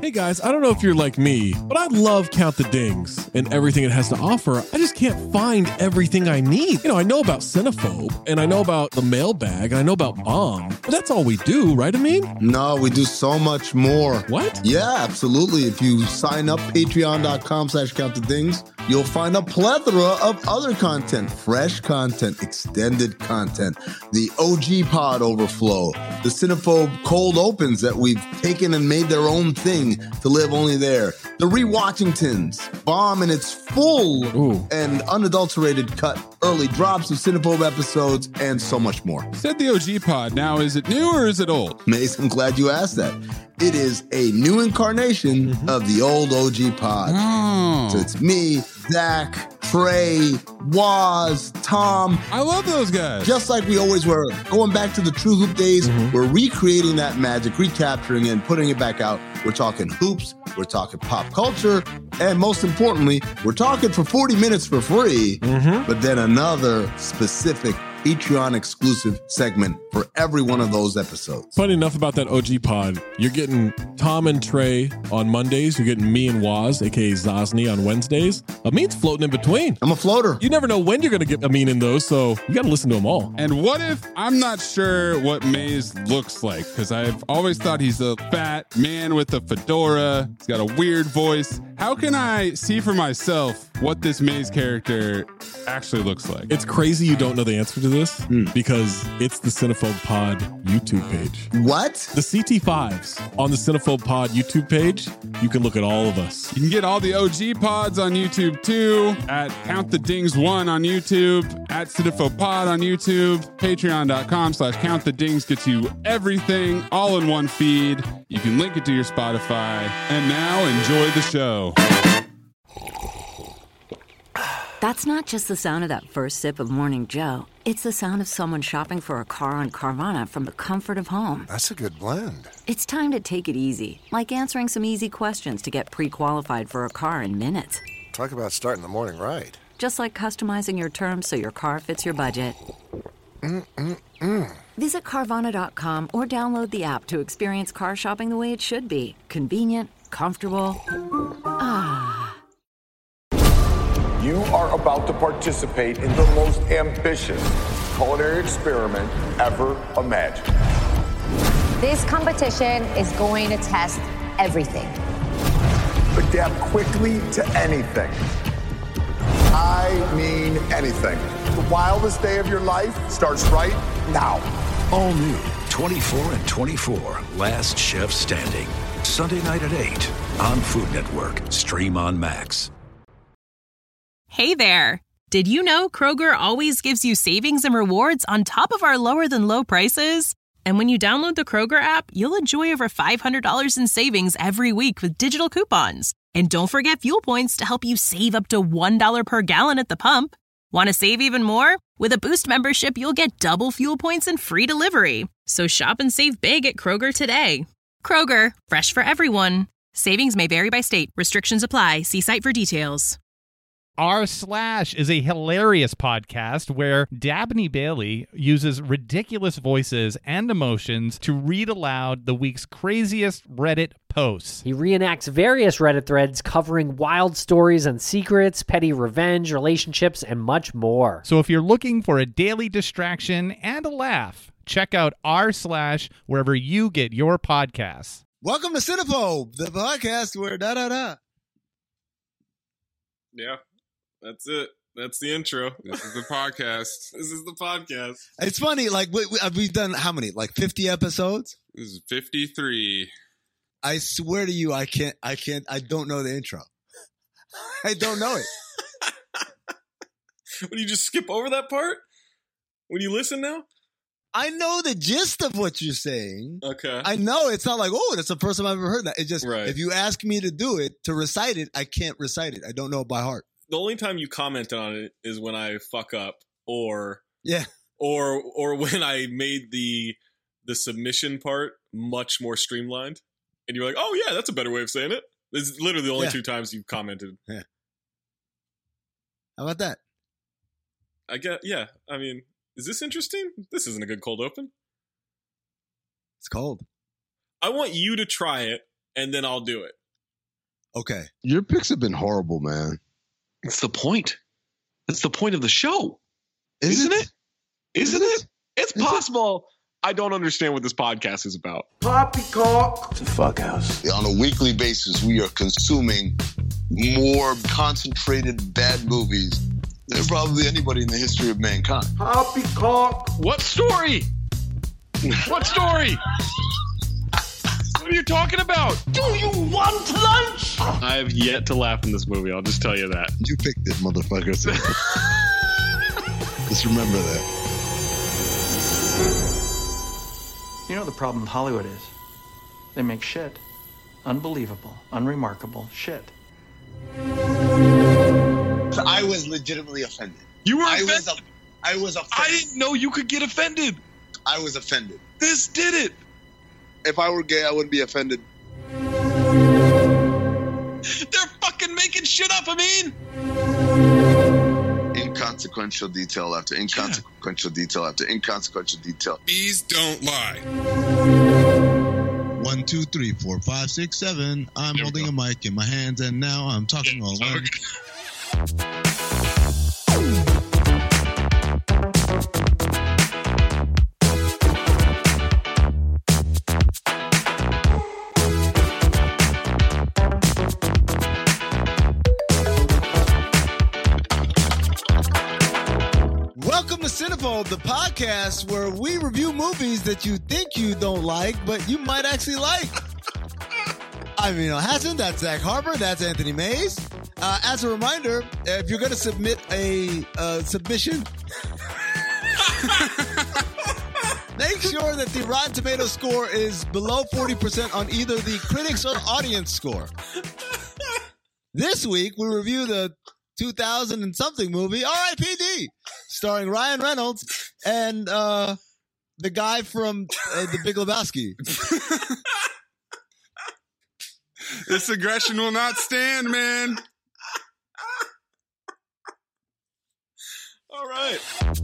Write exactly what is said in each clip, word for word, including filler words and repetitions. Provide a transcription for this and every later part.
Hey guys, I don't know if you're like me, but I love Count the Dings and everything it has to offer. I just can't find everything I need. You know, I know about Cinephobe, and I know about the mailbag, and I know about Bomb, but that's all we do, right, Amin? No, we do so much more. What? Yeah, absolutely. If you sign up, patreon.com slash count the dings, you'll find a plethora of other content, fresh content, extended content, the O G Pod Overflow, the Cinephobe Cold Opens that we've taken and made their own thing to live only there, the Rewatchingtons, Bomb in its full Ooh. and unadulterated cut, early drops of Cinephobe episodes, and so much more. Said the O G Pod. Now, is it new or is it old? Mace, I'm glad you asked that. It is a new incarnation mm-hmm. of the old O G Pod. Oh. So it's me, Zach, Trey, Waz, Tom. I love those guys. Just like we always were. Going back to the True Hoop days, mm-hmm. we're recreating that magic, recapturing it, and putting it back out. We're talking hoops, we're talking pop culture, and most importantly, we're talking for forty minutes for free, mm-hmm. but then another specific Patreon exclusive segment for every one of those episodes. Funny enough about that O G Pod, you're getting Tom and Trey on Mondays. You're getting me and Waz, aka Zosny, on Wednesdays. Amin's floating in between. I'm a floater. You never know when you're going to get Amin in those, so you got to listen to them all. And what if I'm not sure what Maze looks like? Because I've always thought he's a fat man with a fedora. He's got a weird voice. How can I see for myself what this Maze character actually looks like? It's crazy you don't know the answer to this mm. because it's the Cinephobe Pod YouTube page. What? The C T fives on the Cinephobe Pod YouTube page. You can look at all of us. You can get all the O G Pods on YouTube too, at Count the Dings one on YouTube, at Cinephobe Pod on YouTube, patreon.com slash Count the Dings gets you everything all in one feed. You can link it to your Spotify. And now enjoy the show. That's not just the sound of that first sip of Morning Joe. It's the sound of someone shopping for a car on Carvana from the comfort of home. That's a good blend. It's time to take it easy, like answering some easy questions to get pre-qualified for a car in minutes. Talk about starting the morning right. Just like customizing your terms so your car fits your budget. Mm-mm-mm. Visit Carvana dot com or download the app to experience car shopping the way it should be. Convenient, comfortable. Ah. You are about to participate in the most ambitious culinary experiment ever imagined. This competition is going to test everything. Adapt quickly to anything. I mean anything. The wildest day of your life starts right now. All new, twenty-four and twenty-four, Last Chef Standing. Sunday night at eight on Food Network. Stream on Max. Hey there. Did you know Kroger always gives you savings and rewards on top of our lower than low prices? And when you download the Kroger app, you'll enjoy over five hundred dollars in savings every week with digital coupons. And don't forget fuel points to help you save up to one dollar per gallon at the pump. Want to save even more? With a Boost membership, you'll get double fuel points and free delivery. So shop and save big at Kroger today. Kroger, fresh for everyone. Savings may vary by state. Restrictions apply. See site for details. R Slash is a hilarious podcast where Dabney Bailey uses ridiculous voices and emotions to read aloud the week's craziest Reddit posts. He reenacts various Reddit threads covering wild stories and secrets, petty revenge, relationships, and much more. So if you're looking for a daily distraction and a laugh, check out R Slash wherever you get your podcasts. Welcome to Cinephobe, the podcast where da-da-da. Yeah. That's it. That's the intro. This is the podcast. This is the podcast. It's funny, like, we, we, we've done how many? Like fifty episodes? This is fifty-three. I swear to you, I can't, I can't, I don't know the intro. I don't know it. What, do you just skip over that part when you listen now? I know the gist of what you're saying. Okay. I know it's not like, oh, that's the first time I've ever heard that. It's just, right. If you ask me to do it, to recite it, I can't recite it. I don't know it by heart. The only time you commented on it is when I fuck up, or yeah, or or when I made the the submission part much more streamlined, and you're like, "Oh yeah, that's a better way of saying it." It's literally the only yeah. two times you've commented. Yeah. How about that? I get. Yeah. I mean, is this interesting? This isn't a good cold open. It's cold. I want you to try it and then I'll do it. Okay. Your picks have been horrible, man. It's the point. It's the point of the show. Is Isn't it? it? Isn't it? It's possible. I don't understand what this podcast is about. Poppycock. It's a fuck house. On a weekly basis, we are consuming more concentrated bad movies than probably anybody in the history of mankind. Poppycock. What story? What story? What are you talking about? Do you want lunch? I have yet to laugh in this movie. I'll just tell you that. You picked it, motherfucker. So just remember that. You know what the problem with Hollywood is? They make shit. Unbelievable, unremarkable shit. I was legitimately offended. You were I offended? was, I was offended. I didn't know you could get offended. I was offended. This did it. If I were gay, I wouldn't be offended. They're fucking making shit up, I mean. Inconsequential detail after inconsequential yeah. detail after inconsequential detail. Bees don't lie. One, two, three, four, five, six, seven. I'm there holding a mic in my hands, and now I'm talking yeah, all alone. Welcome to Cinephobe, the podcast where we review movies that you think you don't like, but you might actually like. I'm Emil Hassan, that's Zach Harper, that's Anthony Mays. Uh, as a reminder, if you're going to submit a uh, submission, make sure that the Rotten Tomatoes score is below forty percent on either the critics or audience score. This week, we review the two thousand and something movie, R I P D, starring Ryan Reynolds and uh, the guy from uh, The Big Lebowski. This aggression will not stand, man. All right.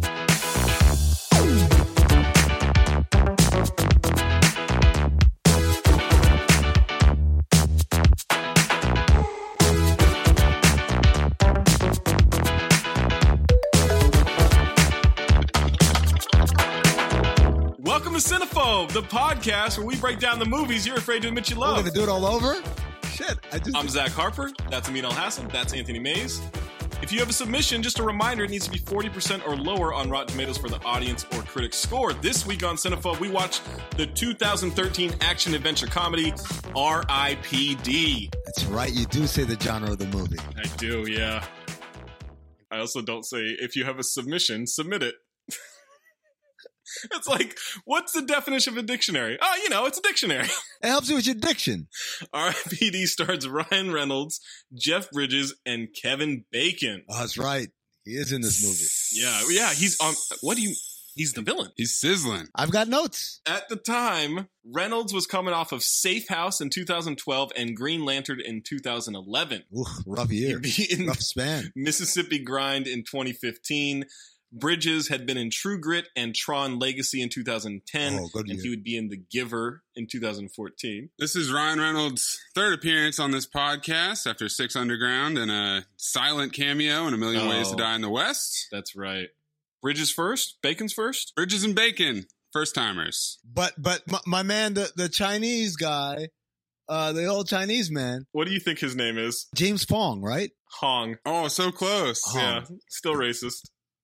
Welcome to Cinephobe, the podcast where we break down the movies you're afraid to admit you love. We're going to do it all over? Shit. I just... I'm Zach Harper. That's Amin Al-Hassan. That's Anthony Mays. If you have a submission, just a reminder, it needs to be forty percent or lower on Rotten Tomatoes for the audience or critic score. This week on Cinephobe, we watched the two thousand thirteen action-adventure comedy, R I P D. That's right. You do say the genre of the movie. I do, yeah. I also don't say, if you have a submission, submit it. It's like, what's the definition of a dictionary? Oh, you know, it's a dictionary. It helps you with your diction. R I P D stars Ryan Reynolds, Jeff Bridges, and Kevin Bacon. Oh, that's right. He is in this movie. Yeah, yeah. He's on. What do you? He's the villain. He's sizzling. I've got notes. At the time, Reynolds was coming off of Safe House in two thousand twelve and Green Lantern in two thousand eleven. Ooh, rough year. In rough span. Mississippi Grind in twenty fifteen. Bridges had been in True Grit and Tron Legacy in two thousand ten, oh, good and year. he would be in The Giver in two thousand fourteen. This is Ryan Reynolds' third appearance on this podcast after Six Underground and a silent cameo in A Million Oh. Ways to Die in the West. That's right. Bridges first? Bacon's first? Bridges and Bacon, first timers. But but my, my man, the, the Chinese guy, uh, the old Chinese man. What do you think his name is? James Fong, right? Hong. Oh, so close. Hong. Yeah, still racist.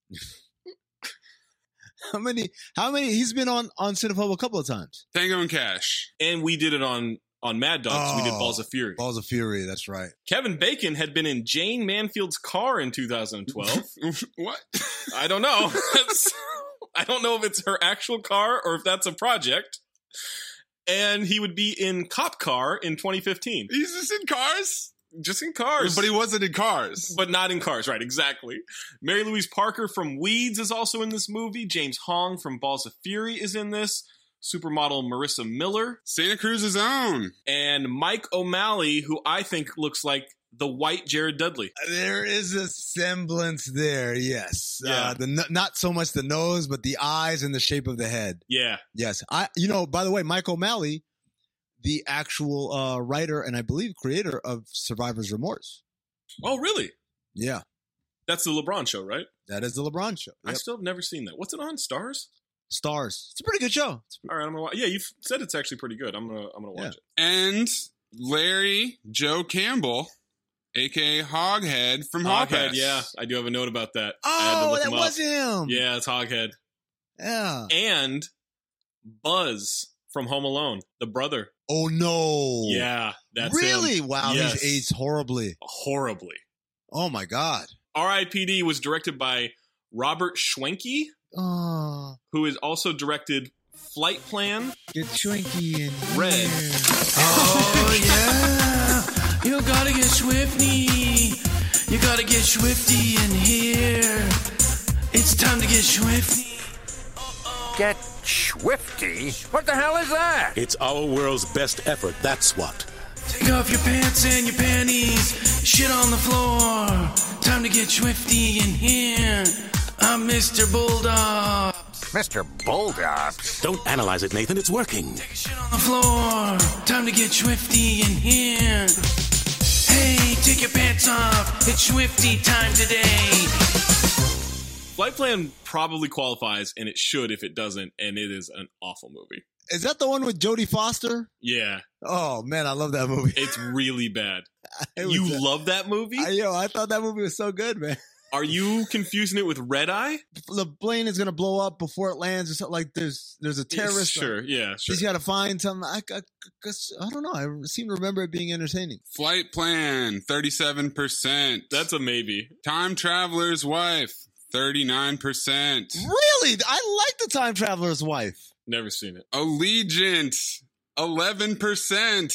How many? How many? He's been on on Cinephobe a couple of times. Tango and Cash. And we did it on on Mad Dogs. Oh, we did Balls of Fury. Balls of Fury. That's right. Kevin Bacon had been in Jane Manfield's car in two thousand twelve. What? I don't know. That's, I don't know if it's her actual car or if that's a project. And he would be in Cop Car in twenty fifteen. He's just in Cars? Just in Cars. But he wasn't in Cars. But not in Cars, right, exactly. Mary Louise Parker from Weeds is also in this movie. James Hong from Balls of Fury is in this. Supermodel Marissa Miller. Santa Cruz's own. And Mike O'Malley, who I think looks like the white Jared Dudley. There is a semblance there, yes. Yeah. Uh, the not so much the nose, but the eyes and the shape of the head. Yeah. Yes. I. You know, by the way, Mike O'Malley, the actual uh, writer and I believe creator of Survivor's Remorse. Oh, really? Yeah. That's the LeBron show, right? That is the LeBron show. I Yep. still have never seen that. What's it on? Stars? Stars. It's a pretty good show. It's All right, I'm gonna watch. Yeah, you've said it's actually pretty good. I'm gonna I'm gonna watch it. And Larry Joe Campbell, aka Hoghead from Hoghead. Hoghead, yeah, I do have a note about that. I had to Oh, look that him was up. him. Yeah, it's Hoghead. Yeah. And Buzz from Home Alone, the brother. Oh, no. Yeah, that's Really? him. Wow, Yes. he's aged horribly. Horribly. Oh, my God. R I P D was directed by Robert Schwenke, Oh, who has also directed Flight Plan, get Schwenky in Red. Oh, yeah. You gotta get Swifty. You gotta get Swifty in here. It's time to get Swifty. Get Swifty? What the hell is that? It's our world's best effort, that's what. Take off your pants and your panties. Shit on the floor. Time to get Swifty in here. I'm Mister Bulldog. Mister Bulldogs? Don't analyze it, Nathan, it's working. On the floor. Time to get Swifty in here. Hey, take your pants off. It's Swifty time today. Flight Plan probably qualifies, and it should if it doesn't, and it is an awful movie. Is that the one with Jodie Foster? Yeah. Oh, man, I love that movie. It's really bad. It was You a- love that movie? I, yo, I thought that movie was so good, man. Are you confusing it with Red Eye? The plane is going to blow up before it lands or something. Like there's there's a terrorist. Sure, yeah, sure. He's got to find something. I, I, guess- I don't know. I seem to remember it being entertaining. Flight Plan, thirty-seven percent. That's a maybe. Time Traveler's Wife, thirty-nine percent. Really? I like The Time Traveler's Wife. Never seen it. Allegiant, eleven percent.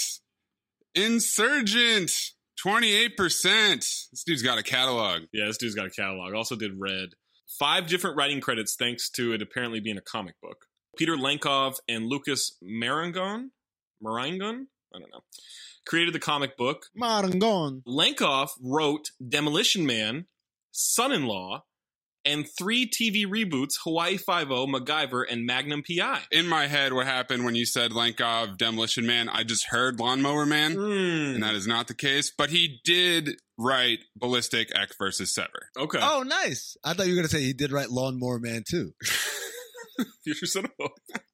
Insurgent, twenty-eight percent. This dude's got a catalog. Yeah, this dude's got a catalog. Also did Red. Five different writing credits thanks to it apparently being a comic book. Peter Lenkov and Lucas Marangon? Marangon? I don't know. Created the comic book. Marangon. Lenkov wrote Demolition Man, Son-in-Law, and three T V reboots, Hawaii Five-O, MacGyver, and Magnum P I. In my head, what happened when you said Lenkov, Demolition Man, I just heard Lawnmower Man, Mm. and that is not the case. But he did write Ballistic Ecks versus Sever. Okay. Oh, nice. I thought you were going to say he did write Lawnmower Man too. Future Cinema.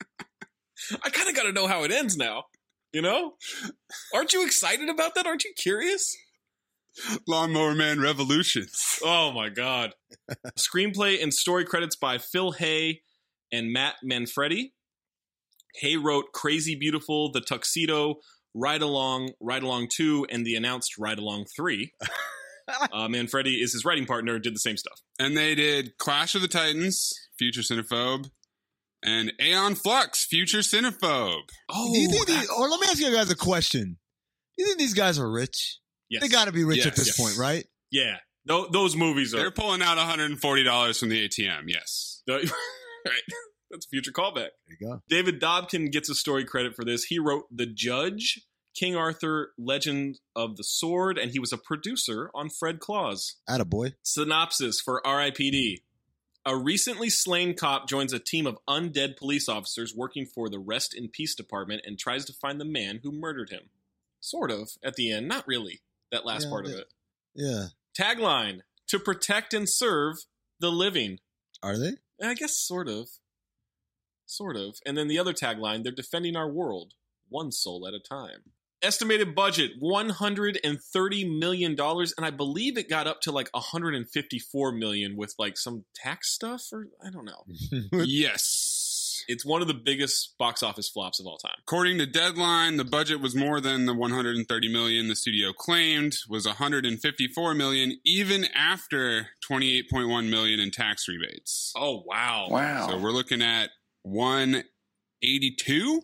I kind of got to know how it ends now. You know? Aren't you excited about that? Aren't you curious? Lawnmower Man Revolutions. Oh my God. Screenplay and story credits by Phil Hay and Matt Manfredi. Hay wrote Crazy Beautiful, The Tuxedo, Ride Along, Ride Along two, and the announced Ride Along three. uh, Manfredi is his writing partner, did the same stuff. And they did Clash of the Titans, Future Cinephobe, and Aeon Flux, Future Cinephobe. Oh, do you think these, or let me ask you guys a question. Do you think these guys are rich? Yes. They got to be rich Yes. at this Yes. point, right? Yeah. Th- those movies are... They're pulling out one hundred forty dollars from the A T M, yes. right. That's a future callback. There you go. David Dobkin gets a story credit for this. He wrote The Judge, King Arthur, Legend of the Sword, and he was a producer on Fred Claus. Attaboy. Synopsis for R I P D. A recently slain cop joins a team of undead police officers working for the Rest in Peace Department and tries to find the man who murdered him. Sort of, at the end. Not really, that last Yeah, part of they- it. Yeah. Tagline, to protect and serve the living. Are they? I guess sort of. Sort of. And then the other tagline, they're defending our world, one soul at a time. Estimated budget, one hundred thirty million dollars, and I believe it got up to like one hundred fifty-four million dollars with like some tax stuff, or I don't know. Yes. It's one of the biggest box office flops of all time. According to Deadline, the budget was more than the one hundred thirty million dollars the studio claimed, was one hundred fifty-four million dollars even after twenty-eight point one million dollars in tax rebates. Oh, wow. Wow. So we're looking at one eighty-two?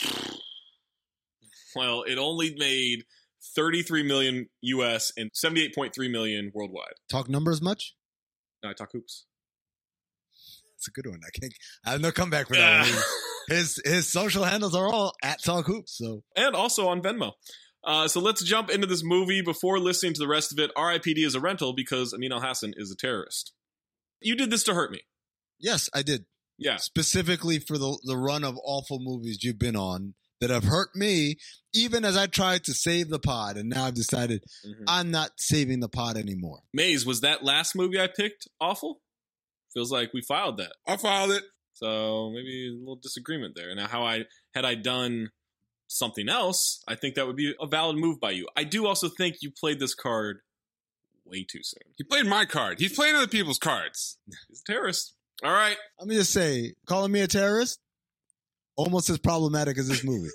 Well, it only made thirty-three million U S and seventy-eight point three million worldwide. Talk numbers much? No, I talk hoops. It's a good one. I can't. I have no comeback for that one. His his social handles are all at Talk Hoops. So And also on Venmo. Uh, so let's jump into this movie. Before listening to the rest of it, R I P D is a rental because Amin Al-Hassan is a terrorist. You did this to hurt me. yes, I did. Yeah. Specifically for the the run of awful movies you've been on that have hurt me, even as I tried to save the pod. And now I've decided mm-hmm. I'm not saving the pod anymore. Maze, was that last movie I picked awful? Feels like we filed that. I filed it. So maybe a little disagreement there. Now, how I had I done something else, I think that would be a valid move by you. I do also think you played this card way too soon. He played my card. He's playing other people's cards. He's a terrorist. All right. Let me just say, calling me a terrorist, almost as problematic as this movie.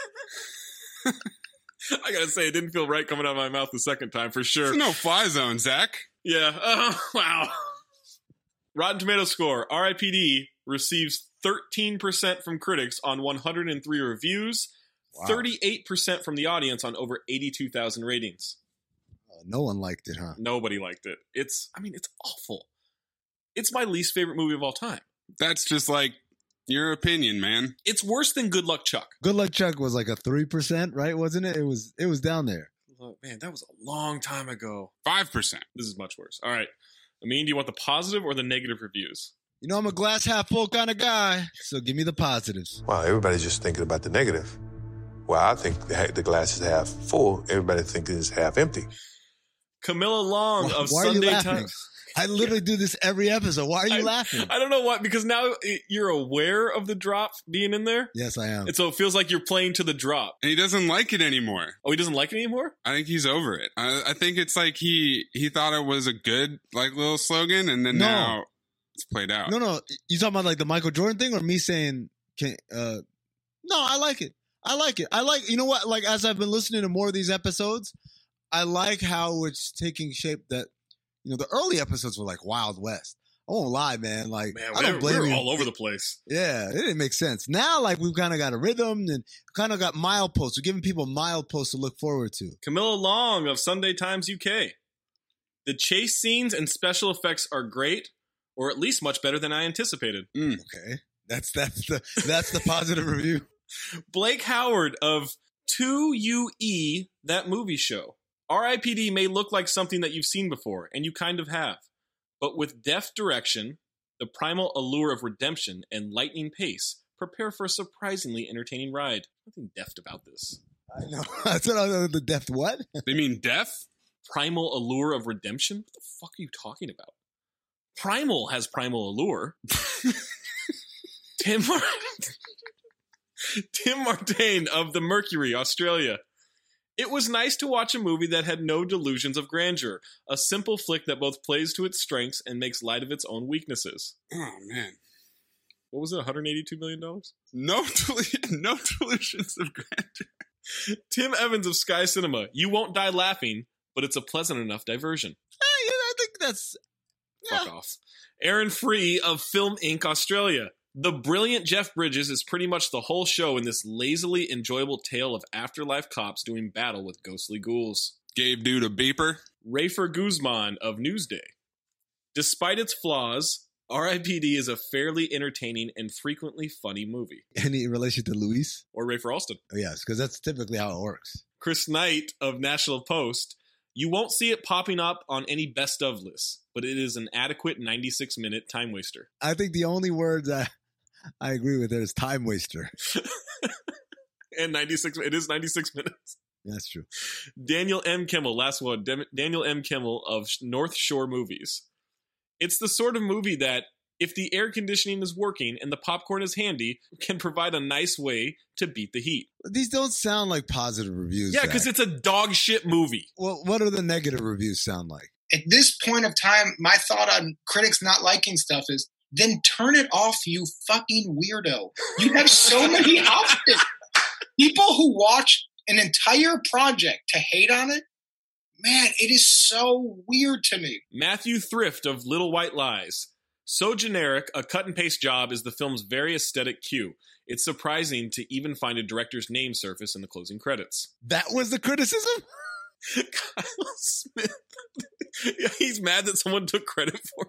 I gotta say, it didn't feel right coming out of my mouth the second time, for sure. It's no fly zone, Zach. Yeah. Oh, wow. Rotten Tomatoes score. R I P D receives thirteen percent from critics on one hundred three reviews, wow. thirty-eight percent from the audience on over eighty-two thousand ratings. Oh, no one liked it, huh? Nobody liked it. It's, I mean, it's awful. It's my least favorite movie of all time. That's just like your opinion, man. It's worse than Good Luck Chuck. Good Luck Chuck was like a three percent, right? Wasn't it? It was It was down there. Oh, man, that was a long time ago. five percent. This is much worse. All right. Amin, do you want the positive or the negative reviews? You know, I'm a glass half full kind of guy, so give me the positives. Wow, everybody's just thinking about the negative. Well, I think the, the glass is half full. Everybody thinks it's half empty. Camilla Long why, of why Sunday Times. I literally do this every episode. Why are you I, laughing? I don't know what, because now you're aware of the drop being in there. Yes, I am. And so it feels like you're playing to the drop. And he doesn't like it anymore. Oh, he doesn't like it anymore? I think he's over it. I, I think it's like he he thought it was a good like little slogan, and then no. now it's played out. No, no. You talking about like the Michael Jordan thing, or me saying, can, uh, no, I like it. I like it. I like, you know what? Like, as I've been listening to more of these episodes, I like how it's taking shape that, you know, the early episodes were like Wild West. I won't lie, man. Like, man, I don't blame we were you. all over the place. Yeah, it didn't make sense. Now, like, we've kind of got a rhythm and kind of got mileposts. We're giving people mileposts to look forward to. Camilla Long of Sunday Times U K. The chase scenes and special effects are great, or at least much better than I anticipated. Mm. Okay, that's that's the that's the positive review. Blake Howard of two U E, that movie show. R I P D may look like something that you've seen before, and you kind of have. But with deft direction, the primal allure of redemption, and lightning pace, prepare for a surprisingly entertaining ride. Nothing deft about this. I know. That's what I know. The deft what? They mean deaf? Primal allure of redemption? What the fuck are you talking about? Primal has primal allure. Tim, Mar- Tim Martain of The Mercury, Australia. It was nice to watch a movie that had no delusions of grandeur. A simple flick that both plays to its strengths and makes light of its own weaknesses. Oh, man. What was it, one hundred eighty-two million dollars? No, no delusions of grandeur. Tim Evans of Sky Cinema. You won't die laughing, but it's a pleasant enough diversion. Hey, I think that's... Fuck yeah. off. Aaron Free of Film Incorporated, Australia. The brilliant Jeff Bridges is pretty much the whole show in this lazily enjoyable tale of afterlife cops doing battle with ghostly ghouls. Gave dude a beeper. Rafer Guzman of Newsday. Despite its flaws, R I P D is a fairly entertaining and frequently funny movie. Any relation to Luis? Or Rafer Alston. Oh, yes, because that's typically how it works. Chris Knight of National Post. You won't see it popping up on any best of lists, but it is an adequate ninety-six minute time waster. I think the only words I, I agree with there is time waster. And ninety-six, it is ninety-six minutes. That's true. Daniel M. Kimmel, last one. Dem- Daniel M. Kimmel of North Shore Movies. It's the sort of movie that, if the air conditioning is working and the popcorn is handy, can provide a nice way to beat the heat. These don't sound like positive reviews. Yeah, because it's a dog shit movie. Well, what do the negative reviews sound like? At this point of time, my thought on critics not liking stuff is, then turn it off, you fucking weirdo. You have so many options. People who watch an entire project to hate on it, man, it is so weird to me. Matthew Thrift of Little White Lies. So generic, a cut-and-paste job is the film's very aesthetic cue. It's surprising to even find a director's name surface in the closing credits. That was the criticism? Kyle Smith. He's mad that someone took credit for it.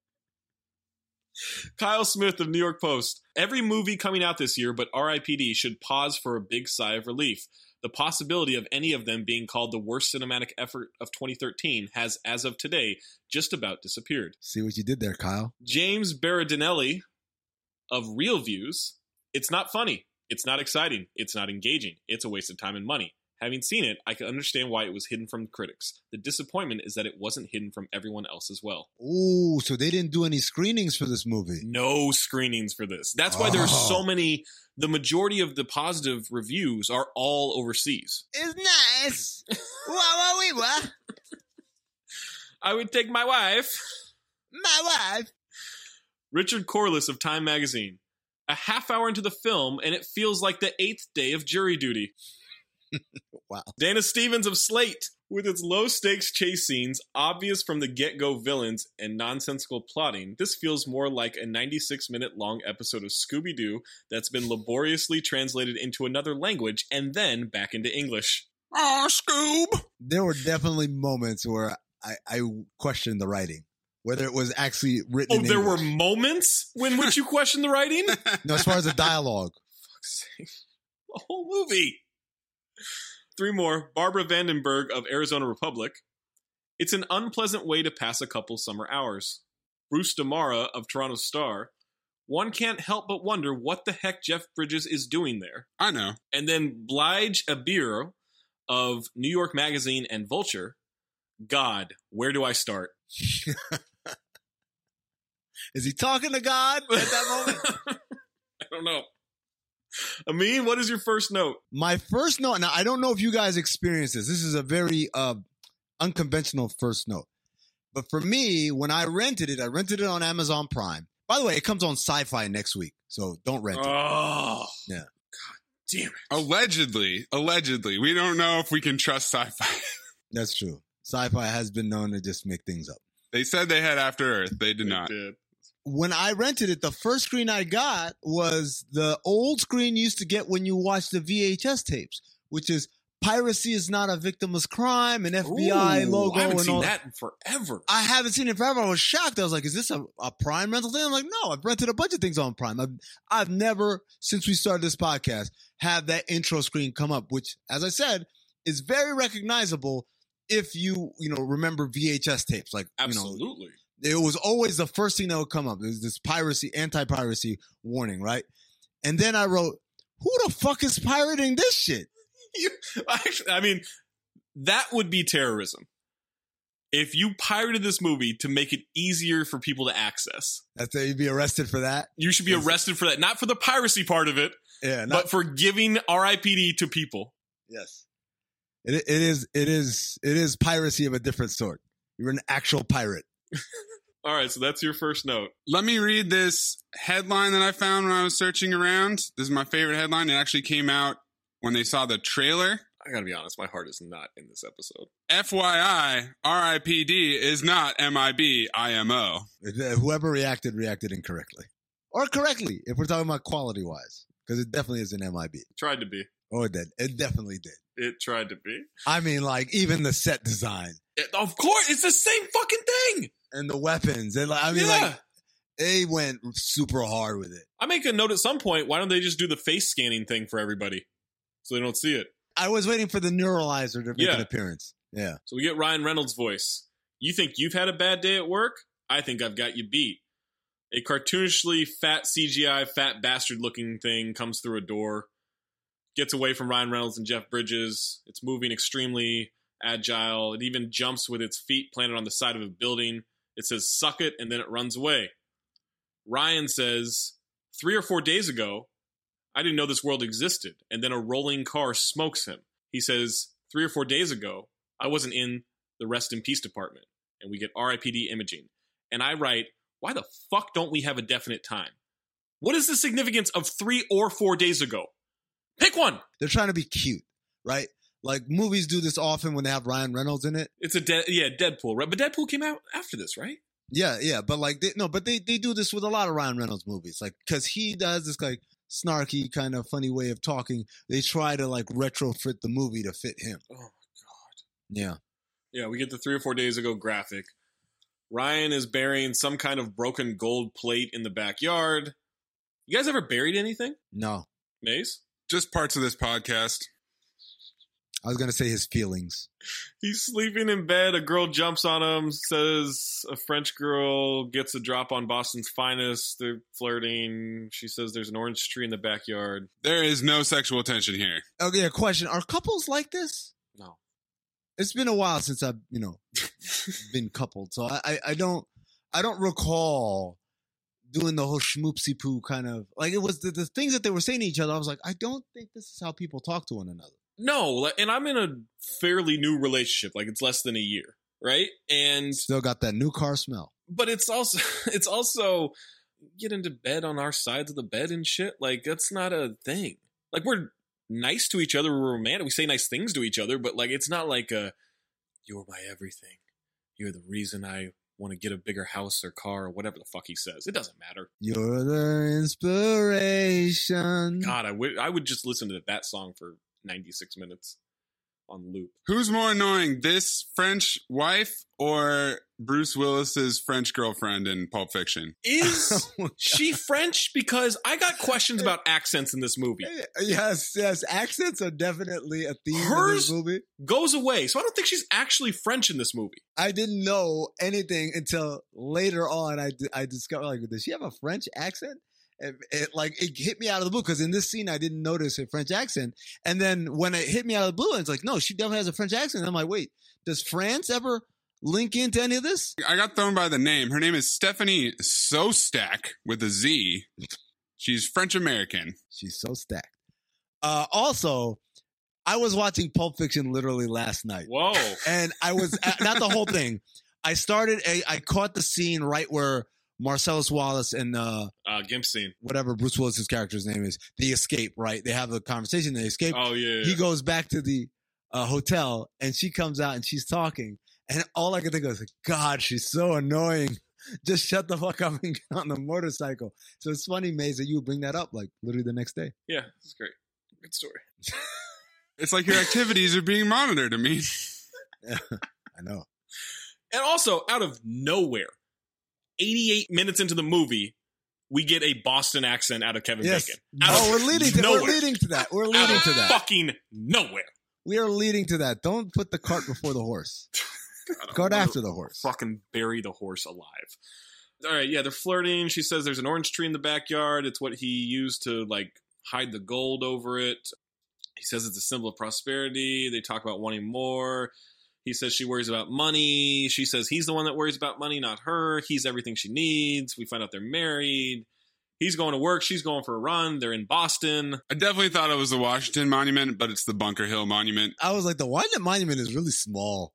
Kyle Smith of New York Post. Every movie coming out this year but R I P D should pause for a big sigh of relief. The possibility of any of them being called the worst cinematic effort of twenty thirteen has, as of today, just about disappeared. See what you did there, Kyle. James Berardinelli of Real Views. It's not funny. It's not exciting. It's not engaging. It's a waste of time and money. Having seen it, I can understand why it was hidden from critics. The disappointment is that it wasn't hidden from everyone else as well. Ooh, so they didn't do any screenings for this movie. No screenings for this. That's why there's so many. The majority of the positive reviews are all overseas. It's nice. Wow, we were. I would take my wife. My wife. Richard Corliss of Time Magazine. A half hour into the film, and it feels like the eighth day of jury duty. Wow. Dana Stevens of Slate. With its low-stakes chase scenes, obvious from the get-go villains, and nonsensical plotting, this feels more like a ninety-six minute long episode of Scooby-Doo that's been laboriously translated into another language and then back into English. Oh, Scoob! There were definitely moments where I, I questioned the writing, whether it was actually written Oh, in there English. were moments in which you questioned the writing? No, as far as the dialogue. Fuck's sake. The whole movie. Three more. Barbara Vandenberg of Arizona Republic. It's an unpleasant way to pass a couple summer hours. Bruce Damara of Toronto Star. One can't help but wonder what the heck Jeff Bridges is doing there. I know. And then Blige Abir of New York Magazine and Vulture. God, where do I start? Is he talking to God at that moment? I don't know. Amin, what is your first note? My first note, now I don't know if you guys experience this. This is a very uh, unconventional first note. But for me, when I rented it, I rented it on Amazon Prime. By the way, it comes on Sci-Fi next week, so don't rent it. Oh. Yeah. God damn it. Allegedly, allegedly. We don't know if we can trust Sci-Fi. That's true. Sci-Fi has been known to just make things up. They said they had After Earth. They did They not. did. When I rented it, the first screen I got was the old screen you used to get when you watched the V H S tapes, which is piracy is not a victimless crime, an F B I Ooh, logo. I haven't and seen all that in forever. I haven't seen it forever. I was shocked. I was like, is this a, a Prime rental thing? I'm like, no, I've rented a bunch of things on Prime. I've, I've never, since we started this podcast, had that intro screen come up, which, as I said, is very recognizable if you, you know, remember V H S tapes. Like, Absolutely. You know, it was always the first thing that would come up. There's this piracy, anti-piracy warning, right? And then I wrote, who the fuck is pirating this shit? You, actually, I mean, that would be terrorism. If you pirated this movie to make it easier for people to access. That's that you'd be arrested for that? You should be arrested for that. Not for the piracy part of it, Yeah, not, but for giving R I P D to people. yes. It, it is, it is, it is piracy of a different sort. You're an actual pirate. All right, so that's your first note. Let me read this headline that I found when I was searching around. This is my favorite headline. It actually came out when they saw the trailer. I gotta be honest, my heart is not in this episode. F Y I, R I P D is not M I B I M O. Whoever reacted, reacted incorrectly. Or correctly, if we're talking about quality-wise. Because it definitely is an M I B. Tried to be. Oh, it did. It definitely did. It tried to be. I mean, like, even the set design. It, of course, it's the same fucking thing. And the weapons. And, like, I mean, Yeah. like, they went super hard with it. I make a note at some point, why don't they just do the face scanning thing for everybody so they don't see it? I was waiting for the neuralizer to make Yeah. an appearance. Yeah. So we get Ryan Reynolds' voice. You think you've had a bad day at work? I think I've got you beat. A cartoonishly fat C G I, fat bastard looking thing comes through a door, gets away from Ryan Reynolds and Jeff Bridges. It's moving extremely agile. It even jumps with its feet planted on the side of a building. It says, suck it, and then it runs away. Ryan says, three or four days ago, I didn't know this world existed. And then a rolling car smokes him. He says, three or four days ago, I wasn't in the rest in peace department. And we get R I P D imaging. And I write, why the fuck don't we have a definite time? What is the significance of three or four days ago? Pick one. They're trying to be cute, right? Like, movies do this often when they have Ryan Reynolds in it. It's a, de- yeah, Deadpool, right? But Deadpool came out after this, right? Yeah, yeah. But, like, they, no, but they, they do this with a lot of Ryan Reynolds movies. Like, because he does this, like, snarky kind of funny way of talking. They try to, like, retrofit the movie to fit him. Oh, my God. Yeah. Yeah, we get the three or four days ago graphic. Ryan is burying some kind of broken gold plate in the backyard. You guys ever buried anything? No. Maze? Just parts of this podcast. I was going to say his feelings. He's sleeping in bed. A girl jumps on him, says a French girl gets a drop on Boston's finest. They're flirting. She says there's an orange tree in the backyard. There is no sexual tension here. Okay, a question. Are couples like this? No. It's been a while since I've, you know, been coupled. So I, I, I don't I don't recall doing the whole schmoopsy poo kind of, like it was the, the things that they were saying to each other. I was like, I don't think this is how people talk to one another. No, and I'm in a fairly new relationship. Like it's less than a year, right? And still got that new car smell. But it's also it's also get into bed on our sides of the bed and shit. Like that's not a thing. Like we're nice to each other. We're romantic. We say nice things to each other. But like it's not like a you're my everything. You're the reason I want to get a bigger house or car or whatever the fuck he says. It doesn't matter. You're the inspiration. God, I would I would just listen to that song for ninety-six minutes on loop. Who's more annoying, this French wife or Bruce Willis's French girlfriend in Pulp Fiction? Is oh she French? Because I got questions about accents in this movie. Yes, yes. Accents are definitely a theme Hers in this movie. Goes away. So I don't think she's actually French in this movie. I didn't know anything until later on. I, I discovered, like, does she have a French accent? It, it like it hit me out of the blue because in this scene I didn't notice a French accent, and then when it hit me out of the blue, it's like, no, she definitely has a French accent. And I'm like, wait, does France ever link into any of this? I got thrown by the name. Her name is Stephanie Sostak with a Z. She's French American. She's so stacked. Uh, also, I was watching Pulp Fiction literally last night. Whoa! And I was not the whole thing. I started. A, I caught the scene right where Marcellus Wallace and uh, uh, Gimp scene, whatever Bruce Willis's character's name is, they escape, right? They have a conversation, they escape. Oh, yeah. yeah. He goes back to the uh, hotel, and she comes out, and she's talking. And all I can think of is, God, she's so annoying. Just shut the fuck up and get on the motorcycle. So it's funny, Maze, that you would bring that up, like, literally the next day. Yeah, it's great. Good story. It's like your activities are being monitored, I mean. Yeah, I know. And also, out of nowhere, eighty-eight minutes into the movie, we get a Boston accent out of Kevin yes. Bacon. Out oh, we're leading to nowhere. we're leading to that. We're leading out to that. Fucking nowhere. We are leading to that. Don't put the cart before the horse. Go after the horse. Fucking bury the horse alive. All right, yeah, they're flirting. She says there's an orange tree in the backyard. It's what he used to like hide the gold over it. He says it's a symbol of prosperity. They talk about wanting more. He says she worries about money. She says he's the one that worries about money, not her. He's everything she needs. We find out they're married. He's going to work. She's going for a run. They're in Boston. I definitely thought it was the Washington Monument, but it's the Bunker Hill Monument. I was like, the Washington Monument is really small.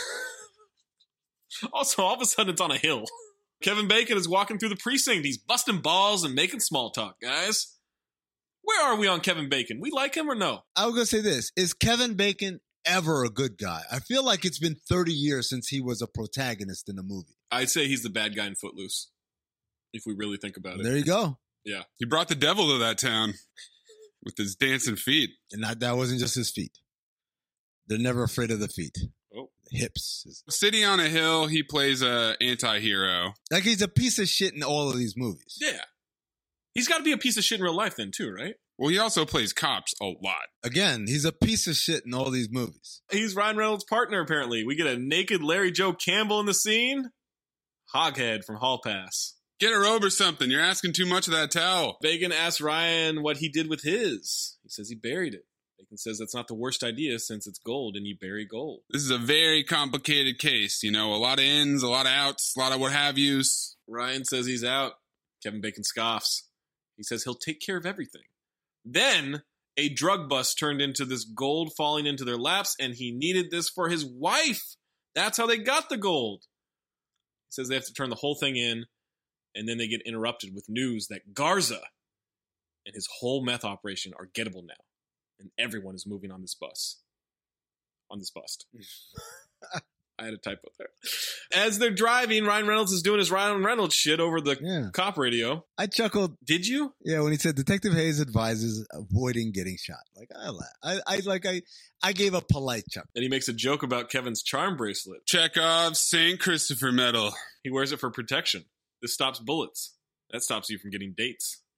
Also, all of a sudden, it's on a hill. Kevin Bacon is walking through the precinct. He's busting balls and making small talk, guys. Where are we on Kevin Bacon? We like him or no? I was going to say this. Is Kevin Bacon ever a good guy? I feel like it's been thirty years since he was a protagonist in a movie. I'd say he's the bad guy in Footloose, if we really think about it. There you go. Yeah. He brought the devil to that town with his dancing feet. And that, that wasn't just his feet. They're never afraid of the feet. Oh. The hips. City on a Hill, he plays a anti-hero. Like he's a piece of shit in all of these movies. Yeah. He's got to be a piece of shit in real life then too, right? Well, he also plays cops a lot. Again, he's a piece of shit in all these movies. He's Ryan Reynolds' partner, apparently. We get a naked Larry Joe Campbell in the scene. Hoghead from Hall Pass. Get a robe or something. You're asking too much of that towel. Bacon asks Ryan what he did with his. He says he buried it. Bacon says that's not the worst idea since it's gold and you bury gold. This is a very complicated case. You know, a lot of ins, a lot of outs, a lot of what have yous. Ryan says he's out. Kevin Bacon scoffs. He says he'll take care of everything. Then a drug bust turned into this gold falling into their laps, and he needed this for his wife. That's how they got the gold. He says they have to turn the whole thing in, and then they get interrupted with news that Garza and his whole meth operation are gettable now, and everyone is moving on this bus. On this bust. I had a typo there. As they're driving, Ryan Reynolds is doing his Ryan Reynolds shit over the yeah. cop radio. I chuckled. Did you? Yeah, when he said Detective Hayes advises avoiding getting shot. Like I laugh. I, I like I I gave a polite chuckle. And he makes a joke about Kevin's charm bracelet. Chekhov's Saint Christopher medal. He wears it for protection. This stops bullets. That stops you from getting dates.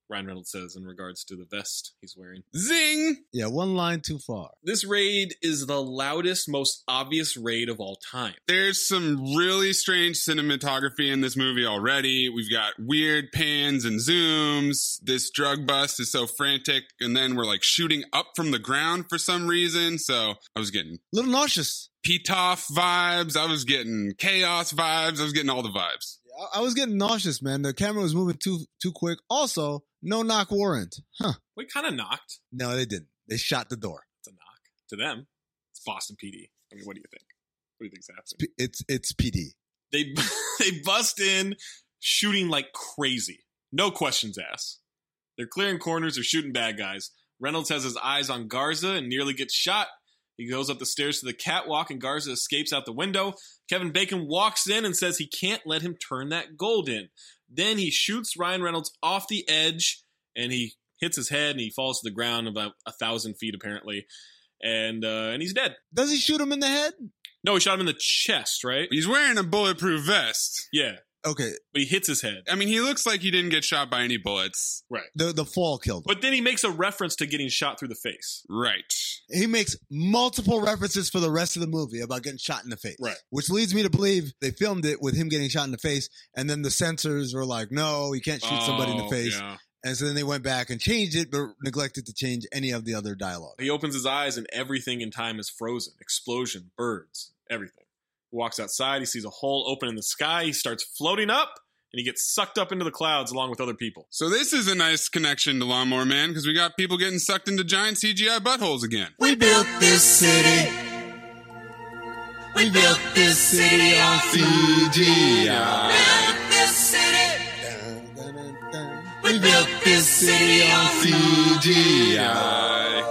Ryan Reynolds says in regards to the vest he's wearing. Zing! Yeah, one line too far. This raid is the loudest, most obvious raid of all time. There's some really strange cinematography in this movie already. We've got weird pans and zooms. This drug bust is so frantic, and then we're like shooting up from the ground for some reason. So I was getting a little nauseous. Pitoff vibes. I was getting chaos vibes. I was getting all the vibes. I was getting nauseous, man. The camera was moving too too quick. Also, no knock warrant. Huh. We kind of knocked. No, they didn't. They shot the door. It's a knock. To them, it's Boston P D. I mean, what do you think? What do you think's happening? It's it's P D. They they bust in, shooting like crazy. No questions asked. They're clearing corners. They're shooting bad guys. Reynolds has his eyes on Garza and nearly gets shot. He goes up the stairs to the catwalk and Garza escapes out the window. Kevin Bacon walks in and says he can't let him turn that gold in. Then he shoots Ryan Reynolds off the edge and he hits his head and he falls to the ground about a thousand feet apparently. And uh, and he's dead. Does he shoot him in the head? No, he shot him in the chest, right? He's wearing a bulletproof vest. Yeah. Okay. But he hits his head. I mean, he looks like he didn't get shot by any bullets. Right. The the fall killed him. But then he makes a reference to getting shot through the face. Right. He makes multiple references for the rest of the movie about getting shot in the face. Right. Which leads me to believe they filmed it with him getting shot in the face, and then the censors were like, no, you can't shoot somebody in the Oh, face. yeah. And so then they went back and changed it, but neglected to change any of the other dialogue. He opens his eyes and everything in time is frozen. Explosion, birds, everything. He walks outside. He sees a hole open in the sky. He starts floating up. And he gets sucked up into the clouds along with other people. So this is a nice connection to Lawnmower Man because we got people getting sucked into giant C G I buttholes again. We built this city. We built this city on C G I. Built this city. We built this city on C G I.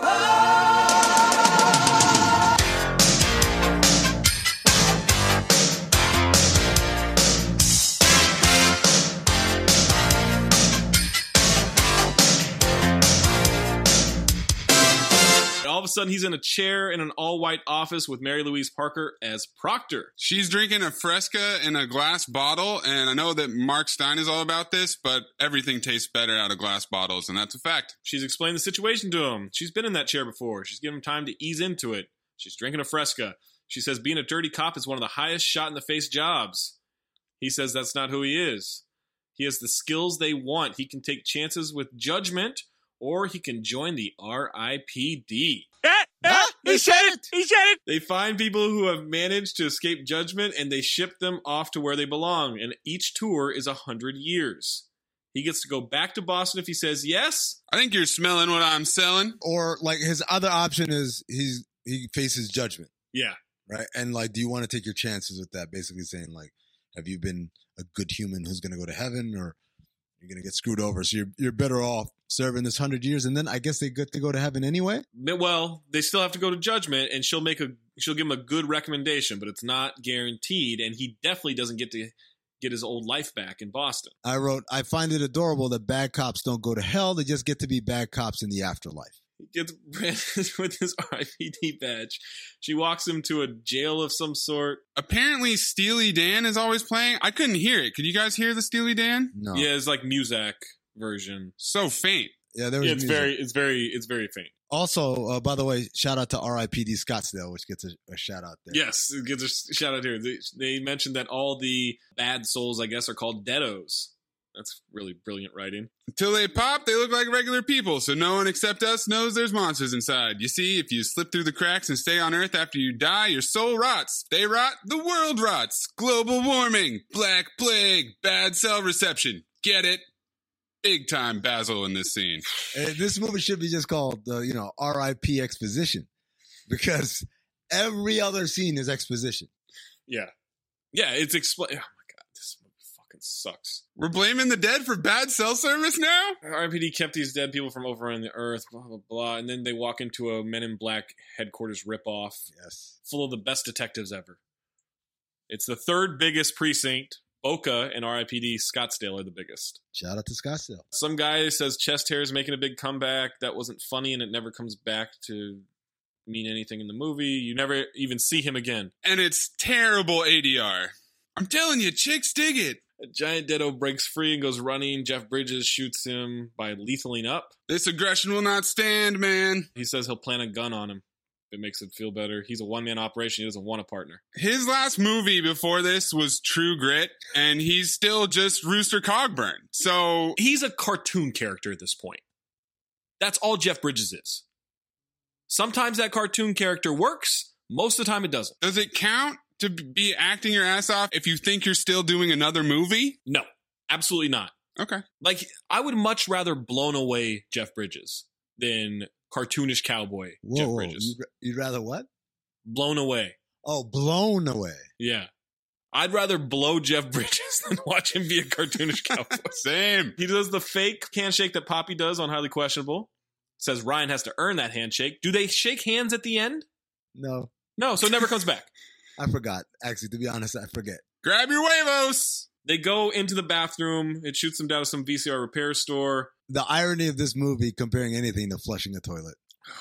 All of a sudden, he's in a chair in an all-white office with Mary Louise Parker as Proctor. She's drinking a Fresca in a glass bottle, and I know that Mark Stein is all about this, but everything tastes better out of glass bottles, and that's a fact. She's explained the situation to him. She's been in that chair before. She's given him time to ease into it. She's drinking a Fresca. She says being a dirty cop is one of the highest shot-in-the-face jobs. He says that's not who he is. He has the skills they want. He can take chances with judgment, or he can join the R I P D. Ah, ah, he said it! He said it! They find people who have managed to escape judgment and they ship them off to where they belong. And each tour is a hundred years. He gets to go back to Boston if he says yes. I think you're smelling what I'm selling. Or like his other option is he's he faces judgment. Yeah. Right. And like, do you want to take your chances with that? Basically saying like, have you been a good human who's going to go to heaven, or you're going to get screwed over? So you're you're better off serving this hundred years, and then I guess they get to go to heaven anyway. Well, they still have to go to judgment, and she'll make a she'll give him a good recommendation, but it's not guaranteed, and he definitely doesn't get to get his old life back in Boston. I wrote, I find it adorable that bad cops don't go to hell; they just get to be bad cops in the afterlife. He gets branded with his R I P D badge. She walks him to a jail of some sort. Apparently, Steely Dan is always playing. I couldn't hear it. Could you guys hear the Steely Dan? No. Yeah, it's like Muzak version. So faint. Yeah, there was. Yeah, it's music. very, it's very, it's very faint. Also, uh, by the way, shout out to R I P D Scottsdale, which gets a, a shout out there. Yes, it gets a shout out here. They, they mentioned that all the bad souls, I guess, are called deados. That's really brilliant writing. Until they pop, they look like regular people, so no one except us knows there's monsters inside. You see, if you slip through the cracks and stay on Earth after you die, your soul rots. They rot, the world rots. Global warming, black plague, bad cell reception. Get it? Big time Basil in this scene. Uh, this movie should be just called, uh, you know, R I P Exposition, because every other scene is exposition. Yeah. Yeah, it's explain. Oh my God, this movie fucking sucks. We're blaming the dead for bad cell service now? R I P D kept these dead people from overrunning the Earth, blah, blah, blah. And then they walk into a Men in Black headquarters ripoff. Yes. Full of the best detectives ever. It's the third biggest precinct. Boca and R I P D Scottsdale are the biggest. Shout out to Scottsdale. Some guy says chest hair is making a big comeback. That wasn't funny, and it never comes back to mean anything in the movie. You never even see him again. And it's terrible A D R. I'm telling you, chicks dig it. A giant Ditto breaks free and goes running. Jeff Bridges shoots him by lethaling up. This aggression will not stand, man. He says he'll plant a gun on him. It makes it feel better. He's a one-man operation. He doesn't want a partner. His last movie before this was True Grit, and he's still just Rooster Cogburn. So he's a cartoon character at this point. That's all Jeff Bridges is. Sometimes that cartoon character works. Most of the time it doesn't. Does it count to be acting your ass off if you think you're still doing another movie? No, absolutely not. Okay. Like, I would much rather Blown Away Jeff Bridges than cartoonish cowboy Whoa, Jeff whoa, Bridges. You'd, you'd rather what? Blown Away. Oh, Blown Away. Yeah. I'd rather blow Jeff Bridges than watch him be a cartoonish cowboy. Same. He does the fake handshake that Poppy does on Highly Questionable. Says Ryan has to earn that handshake. Do they shake hands at the end? No. No, so it never comes back. I forgot. Actually, to be honest, I forget. Grab your huevos. They go into the bathroom. It shoots them down to some V C R repair store. The irony of this movie comparing anything to flushing a toilet.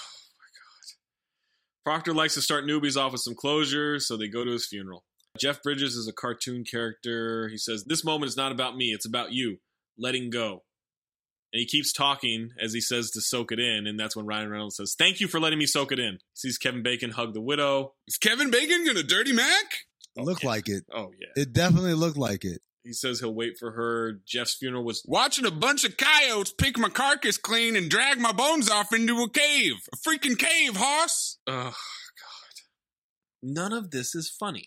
Proctor likes to start newbies off with some closure, so they go to his funeral. Jeff Bridges is a cartoon character. He says, this moment is not about me. It's about you. Letting go. And he keeps talking as he says to soak it in. And that's when Ryan Reynolds says, thank you for letting me soak it in. He sees Kevin Bacon hug the widow. Is Kevin Bacon going to dirty Mac? It looked like it. Oh, yeah. It definitely looked like it. He says he'll wait for her. Jeff's funeral was watching a bunch of coyotes pick my carcass clean and drag my bones off into a cave. A freaking cave, hoss. Oh, God. None of this is funny.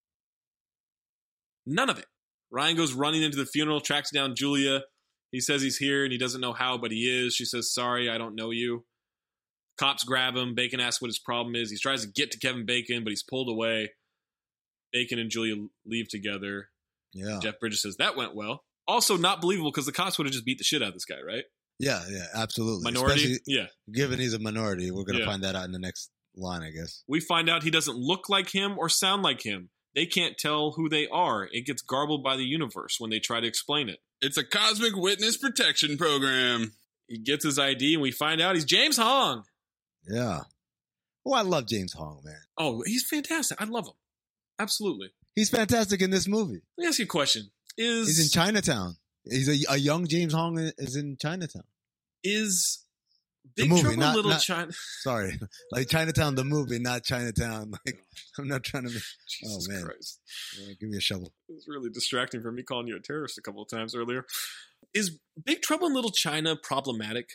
None of it. Ryan goes running into the funeral, tracks down Julia. He says he's here and he doesn't know how, but he is. She says, sorry, I don't know you. Cops grab him. Bacon asks what his problem is. He tries to get to Kevin Bacon, but he's pulled away. Bacon and Julia leave together. Yeah. Jeff Bridges says, that went well. Also not believable because the cops would have just beat the shit out of this guy, right? Yeah, yeah, absolutely. Minority? Especially Yeah. Given he's a minority, we're going to Yeah. find that out in the next line, I guess. We find out he doesn't look like him or sound like him. They can't tell who they are. It gets garbled by the universe when they try to explain it. It's a cosmic witness protection program. He gets his I D and we find out he's James Hong. Yeah. Oh, I love James Hong, man. Oh, he's fantastic. I love him. Absolutely. He's fantastic in this movie. Let me ask you a question. Is He's in Chinatown. He's a, a young James Hong is in Chinatown. Is The Big movie, Trouble in not- Little not- China? Sorry. Like Chinatown, the movie, not Chinatown. Like, I'm not trying to. Jesus oh, man. Christ. Yeah, give me a shovel. It was really distracting from me calling you a terrorist a couple of times earlier. Is Big Trouble in Little China problematic?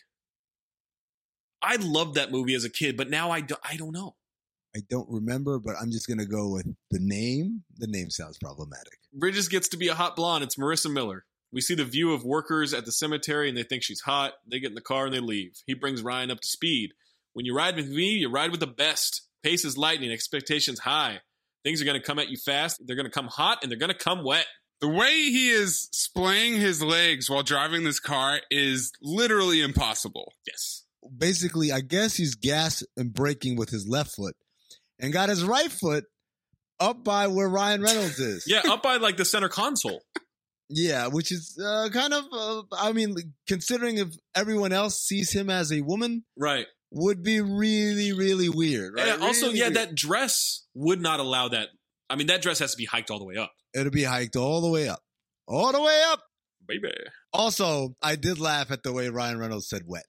I loved that movie as a kid, but now I, do, I don't know. I don't remember, but I'm just going to go with the name. The name sounds problematic. Bridges gets to be a hot blonde. It's Marissa Miller. We see the view of workers at the cemetery and they think she's hot. They get in the car and they leave. He brings Ryan up to speed. When you ride with me, you ride with the best. Pace is lightning, expectations high. Things are going to come at you fast. They're going to come hot and they're going to come wet. The way he is splaying his legs while driving this car is literally impossible. Yes. Basically, I guess he's gas and braking with his left foot and got his right foot up by where Ryan Reynolds is. Yeah, up by like the center console. Yeah, which is uh, kind of, uh, I mean, considering if everyone else sees him as a woman, right, would be really, really weird, right? And also, Really yeah, weird. that dress would not allow that. I mean, that dress has to be hiked all the way up. It'll be hiked all the way up. All the way up. Baby. Also, I did laugh at the way Ryan Reynolds said wet.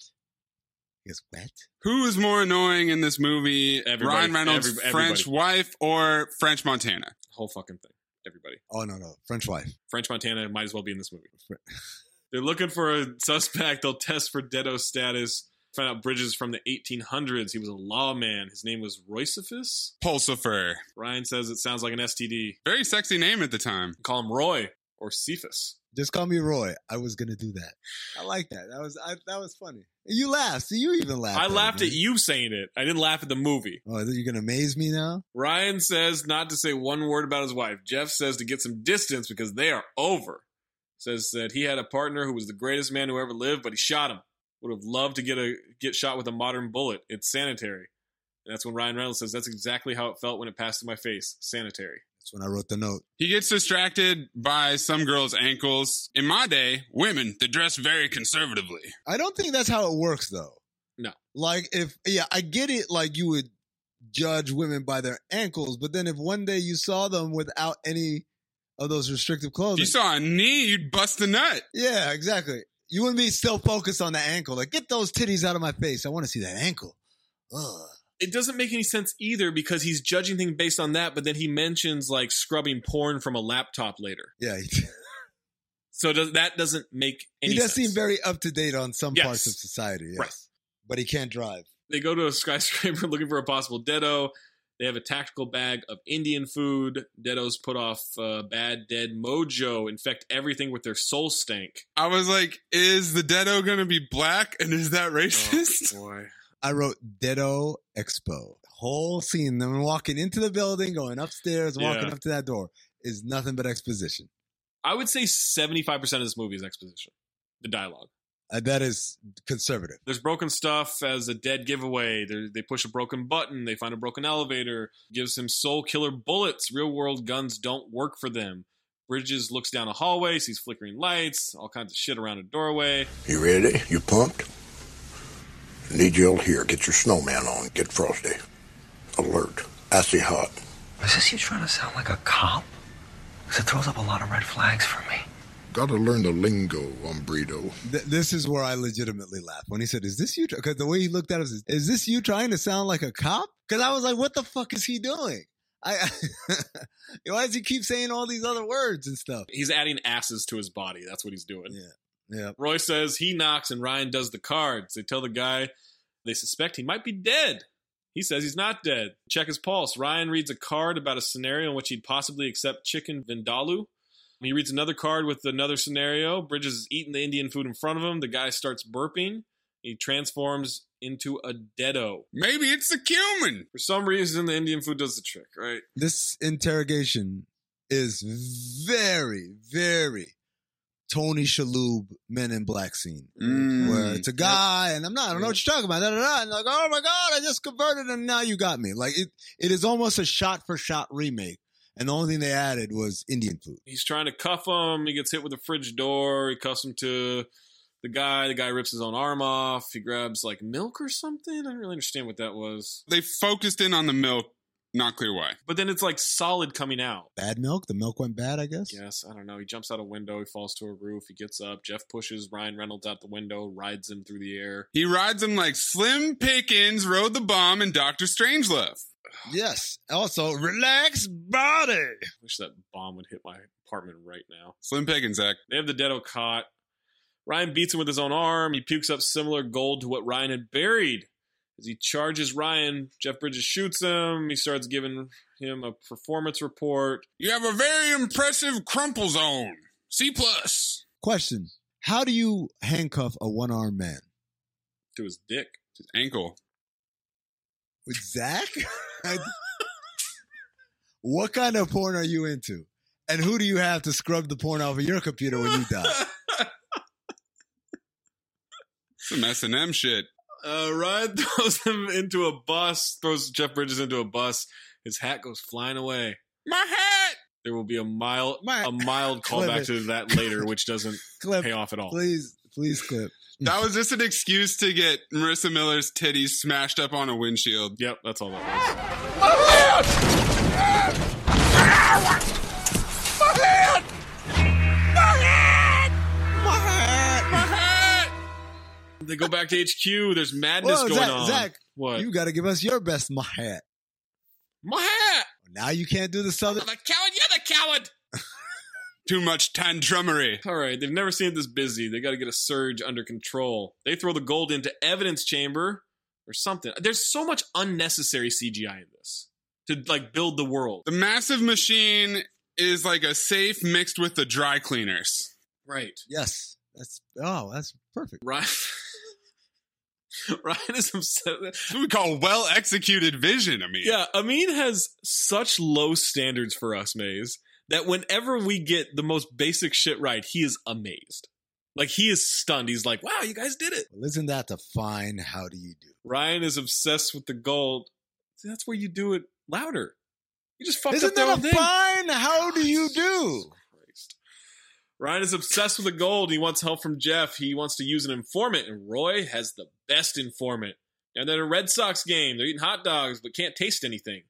He goes, wet? Who is more annoying in this movie? Everybody. Ryan Reynolds' Every- French everybody. wife or French Montana? Whole fucking thing. Everybody. Oh, no, no. French wife. French Montana might as well be in this movie. They're looking for a suspect. They'll test for Dedo status. Find out Bridges from the eighteen hundreds. He was a lawman. His name was Roycephus. Pulsifer. Ryan says it sounds like an S T D. Very sexy name at the time. Call him Roy or Cephas. Just call me Roy. I was going to do that. I like that. That was I, that was funny. You laughed. So you even laughed. I at laughed it, at you saying it. I didn't laugh at the movie. Oh, you're going to amaze me now? Ryan says not to say one word about his wife. Jeff says to get some distance because they are over. Says that he had a partner who was the greatest man who ever lived, but he shot him. Would have loved to get a get shot with a modern bullet. It's sanitary. And that's when Ryan Reynolds says that's exactly how it felt when it passed through my face. Sanitary. That's when I wrote the note. He gets distracted by some girl's ankles. In my day, women, they dress very conservatively. I don't think that's how it works, though. No. Like, if, yeah, I get it, like, you would judge women by their ankles, but then if one day you saw them without any of those restrictive clothing. If you saw a knee, you'd bust a nut. Yeah, exactly. You wouldn't be still focused on the ankle. Like, get those titties out of my face. I want to see that ankle. Ugh. It doesn't make any sense either because he's judging things based on that, but then he mentions like scrubbing porn from a laptop later. Yeah. So does, that doesn't make any sense. He does sense. seem very up to date on some Yes. parts of society. Yes. Right. But he can't drive. They go to a skyscraper looking for a possible deado. They have a tactical bag of Indian food. Deados put off uh, bad dead mojo, infect everything with their soul stank. I was like, is the deado going to be black? And is that racist? Oh, boy. I wrote Deado Expo. Whole scene, them walking into the building, going upstairs, walking Yeah. up to that door is nothing but exposition. I would say seventy-five percent of this movie is exposition. The dialogue. Uh, that is conservative. There's broken stuff as a dead giveaway. They're, they push a broken button. They find a broken elevator. Gives him soul killer bullets. Real world guns don't work for them. Bridges looks down a hallway, sees flickering lights, all kinds of shit around a doorway. You ready? You pumped? Need you all here. Get your snowman on. Get frosty. Alert. Icy hot. Is this you trying to sound like a cop? Because it throws up a lot of red flags for me. Gotta learn the lingo, Umbrido. Th- this is where I legitimately laughed when he said, is this you? Because the way he looked at us, is, is this you trying to sound like a cop? Because I was like, what the fuck is he doing? I, why does he keep saying all these other words and stuff? He's adding asses to his body. That's what he's doing. Yeah. Yeah. Roy says he knocks and Ryan does the cards. They tell the guy they suspect he might be dead. He says he's not dead. Check his pulse. Ryan reads a card about a scenario in which he'd possibly accept chicken vindaloo. He reads another card with another scenario. Bridges is eating the Indian food in front of him. The guy starts burping. He transforms into a deado. Maybe it's the cumin. For some reason, the Indian food does the trick, right? This interrogation is very, very Tony Shalhoub Men in Black scene. Mm. Where it's a guy, and I'm not, I don't know what you're talking about. Da, da, da. And like, oh my God, I just converted and now you got me. Like, it, it is almost a shot-for-shot remake. And the only thing they added was Indian food. He's trying to cuff him. He gets hit with a fridge door. He cuffs him to the guy. The guy rips his own arm off. He grabs like milk or something. I don't really understand what that was. They focused in on the milk. Not clear why. But then it's like solid coming out. Bad milk? The milk went bad, I guess? Yes, I don't know. He jumps out a window. He falls to a roof. He gets up. Jeff pushes Ryan Reynolds out the window, rides him through the air. He rides him like Slim Pickens rode the bomb in Doctor Strangelove. Yes. Also, relax body. Wish that bomb would hit my apartment right now. Slim Pickens, Zach. They have the deado caught. Ryan beats him with his own arm. He pukes up similar gold to what Ryan had buried. As he charges Ryan, Jeff Bridges shoots him. He starts giving him a performance report. You have a very impressive crumple zone. C plus. Question. How do you handcuff a one-armed man? To his dick. To his ankle. With Zach? What kind of porn are you into? And who do you have to scrub the porn off of your computer when you die? Some S and M shit. Uh, Ryan throws him into a bus, throws Jeff Bridges into a bus. His hat goes flying away. My hat! There will be a mild, My- a mild Clip callback it. to that later, which doesn't Clip. pay off at all. Please, please clip. That was just an excuse to get Marissa Miller's titties smashed up on a windshield. Yep, that's all that was. My hand! My hand! My hand! My hat! My hat! They go back to H Q. There's madness Whoa, going Zach, on. Zach, what? you got to give us your best my hat. My hat! Now you can't do the southern. I'm a coward. You're the coward. Too much tantrumery. All right, they've never seen it this busy. They got to get a surge under control. They throw the gold into evidence chamber or something. There's so much unnecessary C G I in this to like build the world. The massive machine is like a safe mixed with the dry cleaners. Right. Yes. That's oh, that's perfect. Ryan, Ryan is upset. That's what we call well executed vision. I mean, Yeah, Amin has such low standards for us, Maze, that whenever we get the most basic shit right, he is amazed. Like, he is stunned. He's like, wow, you guys did it. Well, isn't that the fine how do you do? Ryan is obsessed with the gold. See, that's where you do it louder. You just fucked Isn't up the whole that a thing. fine how do you do? Christ. Ryan is obsessed with the gold. He wants help from Jeff. He wants to use an informant, and Roy has the best informant. And they're at a Red Sox game. They're eating hot dogs, but can't taste anything.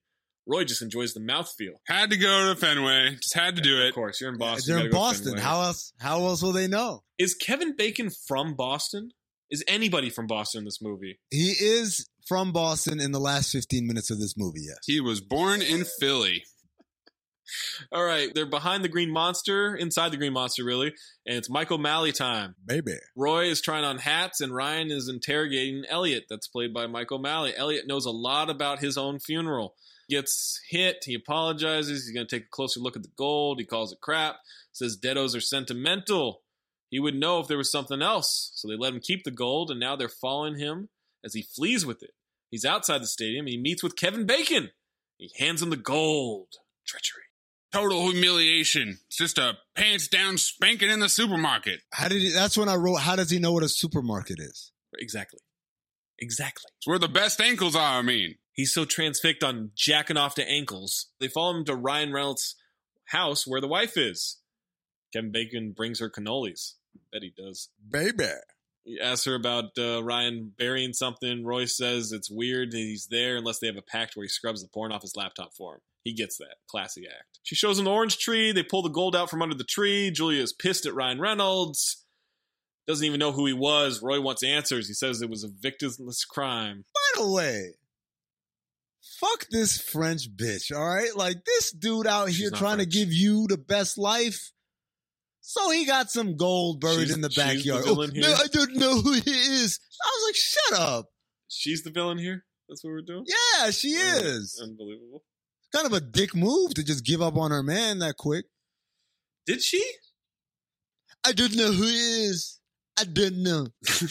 Roy just enjoys the mouthfeel. Had to go to Fenway. Just had to do it. Of course, you're in Boston. They're You in gotta go to Boston. Fenway. How else? How else will they know? Is Kevin Bacon from Boston? Is anybody from Boston in this movie? He is from Boston in the last fifteen minutes of this movie, yes. He was born in Philly. All right, they're behind the Green Monster, inside the Green Monster, really, and it's Mike O'Malley time. Baby. Roy is trying on hats, and Ryan is interrogating Elliot, that's played by Mike O'Malley. Elliot knows a lot about his own funeral. Gets hit, he apologizes, he's going to take a closer look at the gold, he calls it crap, says deados are sentimental. He would know if there was something else, so they let him keep the gold, and now they're following him as he flees with it. He's outside the stadium, and he meets with Kevin Bacon. He hands him the gold. Treachery. Total humiliation. It's just a pants down spanking in the supermarket. How did he, that's when I wrote, how does he know what a supermarket is? Exactly. Exactly. It's where the best ankles are, I mean. He's so transfixed on jacking off to ankles. They follow him to Ryan Reynolds' house where the wife is. Kevin Bacon brings her cannolis. I bet he does. Baby. He asks her about uh, Ryan burying something. Roy says it's weird that he's there unless they have a pact where he scrubs the porn off his laptop for him. He gets that. Classic act. She shows him the orange tree. They pull the gold out from under the tree. Julia is pissed at Ryan Reynolds. Doesn't even know who he was. Roy wants answers. He says it was a victimless crime. By the way, fuck this French bitch, all right? Like, this dude out here trying French. to give you the best life. So he got some gold buried She's- in the she's the backyard. villain oh, here? no, I don't know who he is. I was like, shut up. She's the villain here? That's what we're doing? Yeah, she is. Unbelievable. Kind of a dick move to just give up on her man that quick. Did she? I don't know who he is. I don't know.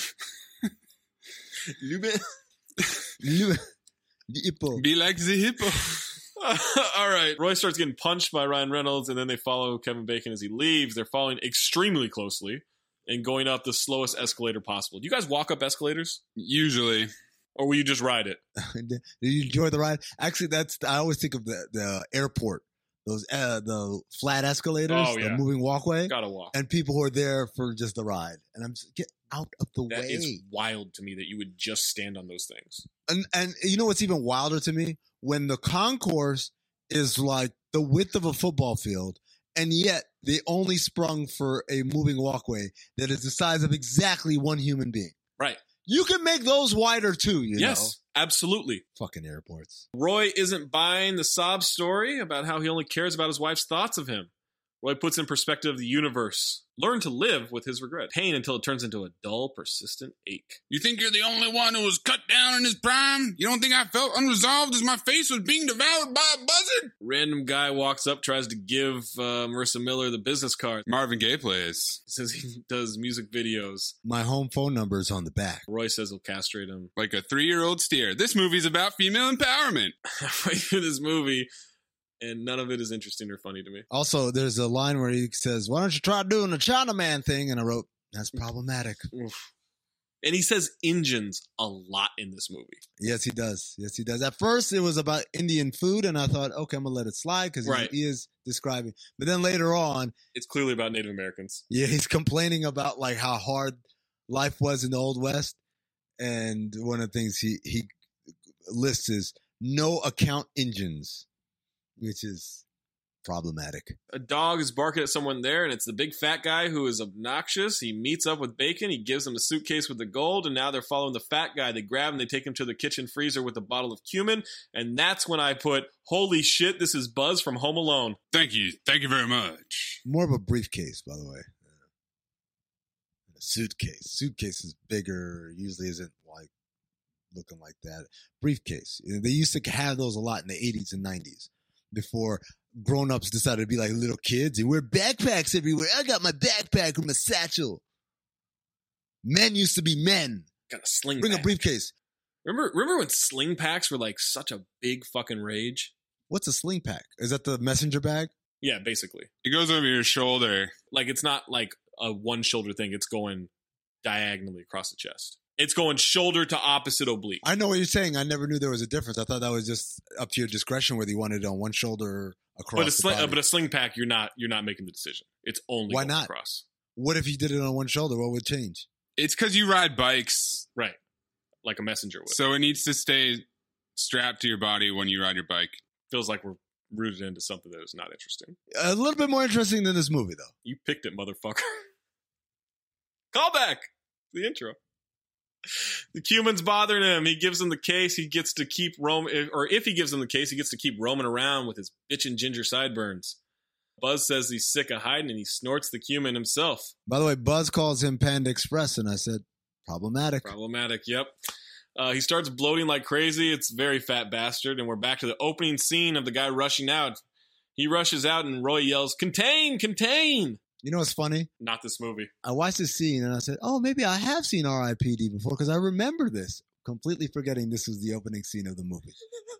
Lube. Lube. The hippo. Be like the hippo. All right. Roy starts getting punched by Ryan Reynolds, and then they follow Kevin Bacon as he leaves. They're following extremely closely and going up the slowest escalator possible. Do you guys walk up escalators? Usually. Or will you just ride it? Did you enjoy the ride? Actually, that's I always think of the, the airport, those uh, the flat escalators, Oh, yeah. the moving walkway, Gotta walk. and people who are there for just the ride. And I'm just get out of the That way. is wild to me that you would just stand on those things. And and you know what's even wilder to me? When the concourse is like the width of a football field, and yet they only sprung for a moving walkway that is the size of exactly one human being. Right. You can make those wider too, you yes, know? absolutely. Fucking airports. Roy isn't buying the sob story about how he only cares about his wife's thoughts of him. Roy puts in perspective the universe. Learn to live with his regret. Pain until it turns into a dull, persistent ache. You think you're the only one who was cut down in his prime? You don't think I felt unresolved as my face was being devoured by a buzzard? Random guy walks up, tries to give uh, Marissa Miller the business card. Marvin Gaye plays. He says he does music videos. My home phone number is on the back. Roy says he'll castrate him. Like a three-year-old steer. This movie's about female empowerment. Halfway through this movie, and none of it is interesting or funny to me. Also, there's a line where he says, "Why don't you try doing the Chinaman thing?" And I wrote, "That's problematic." Oof. And he says engines a lot in this movie. Yes, he does. Yes, he does. At first, it was about Indian food, and I thought, okay, I'm gonna let it slide because Right. he is describing. But then later on, It's clearly about Native Americans. yeah, he's complaining about like how hard life was in the Old West, and one of the things he he lists is no account engines, which is problematic. A dog is barking at someone there, and it's the big fat guy who is obnoxious. He meets up with Bacon. He gives him a suitcase with the gold, and now they're following the fat guy. They grab him. They take him to the kitchen freezer with a bottle of cumin, and that's when I put, holy shit, this is Buzz from Home Alone. Thank you. Thank you very much. More of a briefcase, by the way. A suitcase. Suitcase is bigger. Usually isn't like looking like that. Briefcase. You know, they used to have those a lot in the eighties and nineties before grown-ups decided to be like little kids and wear backpacks everywhere. I got my backpack with my satchel. Men used to be men. Got a sling Bring pack. a briefcase. Remember, remember when sling packs were like such a big fucking rage? What's a sling pack? Is that the messenger bag? Yeah, basically. It goes over your shoulder. Like, it's not like a one shoulder thing. It's going diagonally across the chest. It's going shoulder to opposite oblique. I know what you're saying. I never knew there was a difference. I thought that was just up to your discretion whether you wanted it on one shoulder or across But a the sling, body. uh, but a sling pack, you're not you're not making the decision. It's only Why going not? across. What if you did it on one shoulder? What would change? It's because you ride bikes. Right. Like a messenger would. So it needs to stay strapped to your body when you ride your bike. Feels like we're rooted into something that is not interesting. A little bit more interesting than this movie, though. You picked it, motherfucker. Call back. The intro. The Cuban's bothering him. He gives him the case. He gets to keep roaming, or if he gives him the case, he gets to keep roaming around with his bitchin' ginger sideburns. Buzz says he's sick of hiding, and he snorts the Cuban himself. By the way, Buzz calls him Panda Express, and I said, problematic. Problematic, yep. Uh, he starts bloating like crazy. It's very fat bastard, and we're back to the opening scene of the guy rushing out. He rushes out, and Roy yells, "Contain! Contain!" You know what's funny? Not this movie. I watched this scene, and I said, oh, maybe I have seen R I P D before, because I remember this, completely forgetting this was the opening scene of the movie.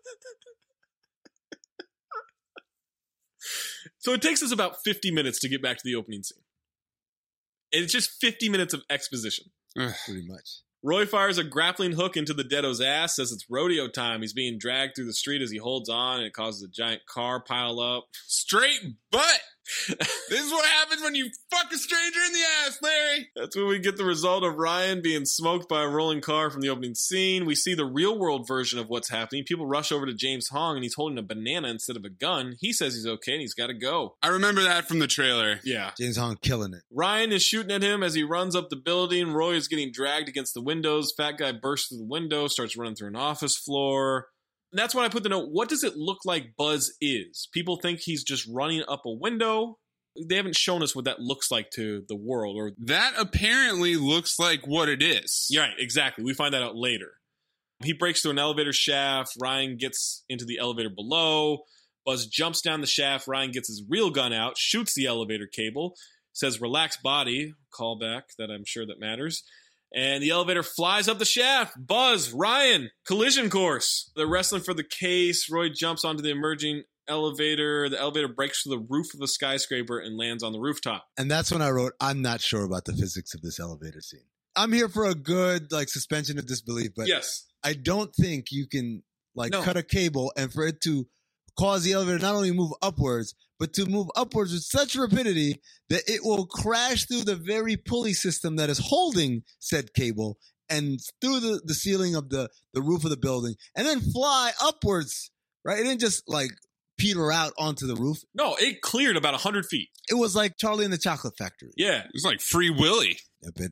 So it takes us about fifty minutes to get back to the opening scene. And it's just fifty minutes of exposition. Pretty much. Roy fires a grappling hook into the Deado's ass, says it's rodeo time. He's being dragged through the street as he holds on, and it causes a giant car pile up. Straight butt! This is what happens when you fuck a stranger in the ass, Larry! That's when we get the result of Ryan being smoked by a rolling car from the opening scene. We see the real-world version of what's happening. People rush over to James Hong, and he's holding a banana instead of a gun. He says he's okay, and he's got to go. I remember that from the trailer. Yeah. James Hong killing it. Ryan is shooting at him as he runs up the building. Roy is getting dragged against the windows. Fat guy bursts through the window, starts running through an office floor. And that's when I put the note, what does it look like Buzz is? People think he's just running up a window. They haven't shown us what that looks like to the world. Or that apparently looks like what it is. Yeah, right, exactly. We find that out later. He breaks through an elevator shaft. Ryan gets into the elevator below. Buzz jumps down the shaft. Ryan gets his real gun out, shoots the elevator cable, says, relax body. Callback that I'm sure that matters. And the elevator flies up the shaft. Buzz, Ryan, collision course. They're wrestling for the case. Roy jumps onto the emerging elevator. The elevator breaks through the roof of the skyscraper and lands on the rooftop. And that's when I wrote, I'm not sure about the physics of this elevator scene. I'm here for a good like suspension of disbelief, but yes. I don't think you can like No. cut a cable and for it to cause the elevator not only move upwards, but to move upwards with such rapidity that it will crash through the very pulley system that is holding said cable and through the, the ceiling of the, the roof of the building and then fly upwards, right? It didn't just like peter out onto the roof. No, it cleared about one hundred feet. It was like Charlie and the Chocolate Factory. Yeah. It was like Free Willy. I bet.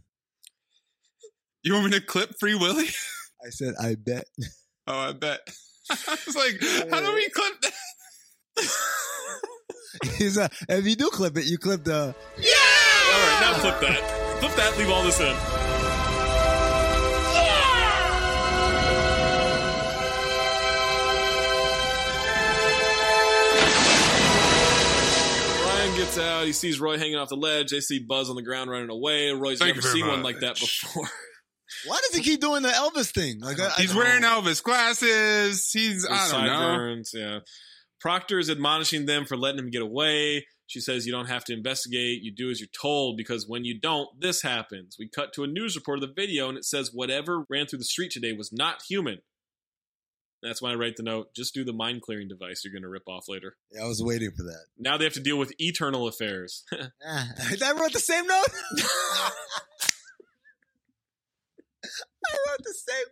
You want me to clip Free Willy? I said, I bet. Oh, I bet. I was like, how do we clip that? He's a, if you do clip it, you clip the... Yeah! All right, now clip that. Clip that, leave all this in. Ryan gets out. He sees Roy hanging off the ledge. They see Buzz on the ground running away. Roy's Thank never you very seen one much. like that before. Why does he keep doing the Elvis thing? Like I, He's I, wearing Elvis glasses. He's, I don't know. Sideburns, yeah. Proctor is admonishing them for letting him get away. She says, you don't have to investigate. You do as you're told, because when you don't, this happens. We cut to a news report of the video, and it says, whatever ran through the street today was not human. That's why I write the note, just do the mind clearing device you're going to rip off later. Yeah, I was waiting for that. Now they have to deal with eternal affairs. Ah, I wrote the same note. I wrote the same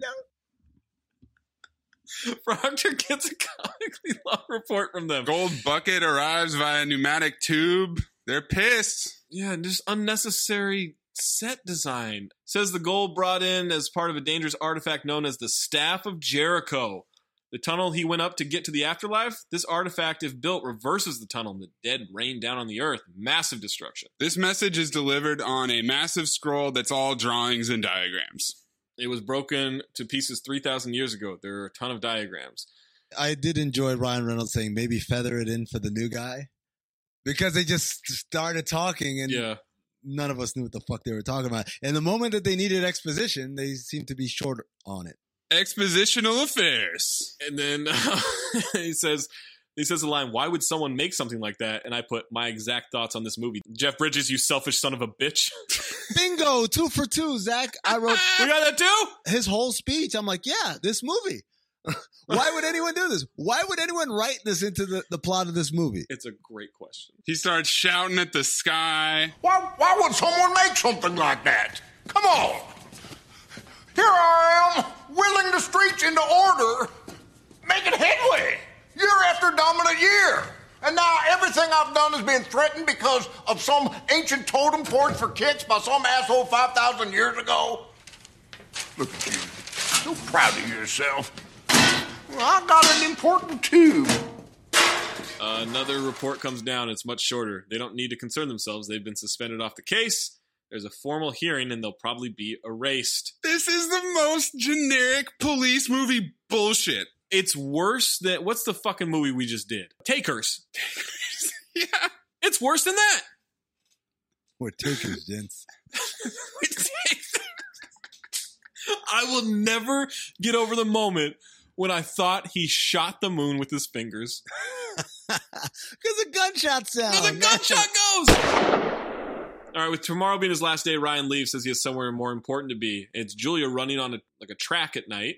note. Proctor gets a comically long report from them. Gold bucket arrives via pneumatic tube. They're pissed. Yeah, and just unnecessary set design. Says the gold brought in as part of a dangerous artifact known as the Staff of Jericho. The tunnel he went up to get to the afterlife, this artifact, if built, reverses the tunnel and the dead rain down on the earth. Massive destruction. This message is delivered on a massive scroll that's all drawings and diagrams. It was broken to pieces three thousand years ago. There are a ton of diagrams. I did enjoy Ryan Reynolds saying maybe feather it in for the new guy. Because they just started talking and yeah. none of us knew what the fuck they were talking about. And the moment that they needed exposition, they seemed to be short on it. Expositional affairs. And then uh, he says... He says the line, why would someone make something like that? And I put my exact thoughts on this movie. Jeff Bridges, you selfish son of a bitch. Bingo! Two for two, Zach. I wrote... We got that too? His whole speech. I'm like, yeah, this movie. Why would anyone do this? Why would anyone write this into the, the plot of this movie? It's a great question. He starts shouting at the sky. Why, why would someone make something like that? Come on. Here I am, willing to streets into order, making headway. Year after dominant year. And now everything I've done is being threatened because of some ancient totem port for kicks by some asshole five thousand years ago. Look at you. So proud of yourself. Well, I got an important tube. Uh, another report comes down. It's much shorter. They don't need to concern themselves. They've been suspended off the case. There's a formal hearing, and they'll probably be erased. This is the most generic police movie bullshit. It's worse than... What's the fucking movie we just did? Takers. Takers. Yeah. It's worse than that. We're takers, gents. I will never get over the moment when I thought he shot the moon with his fingers. Because a gunshot sound. Because a gunshot goes. All right, with tomorrow being his last day, Ryan leaves, says he has somewhere more important to be. It's Julia running on a, like a track at night.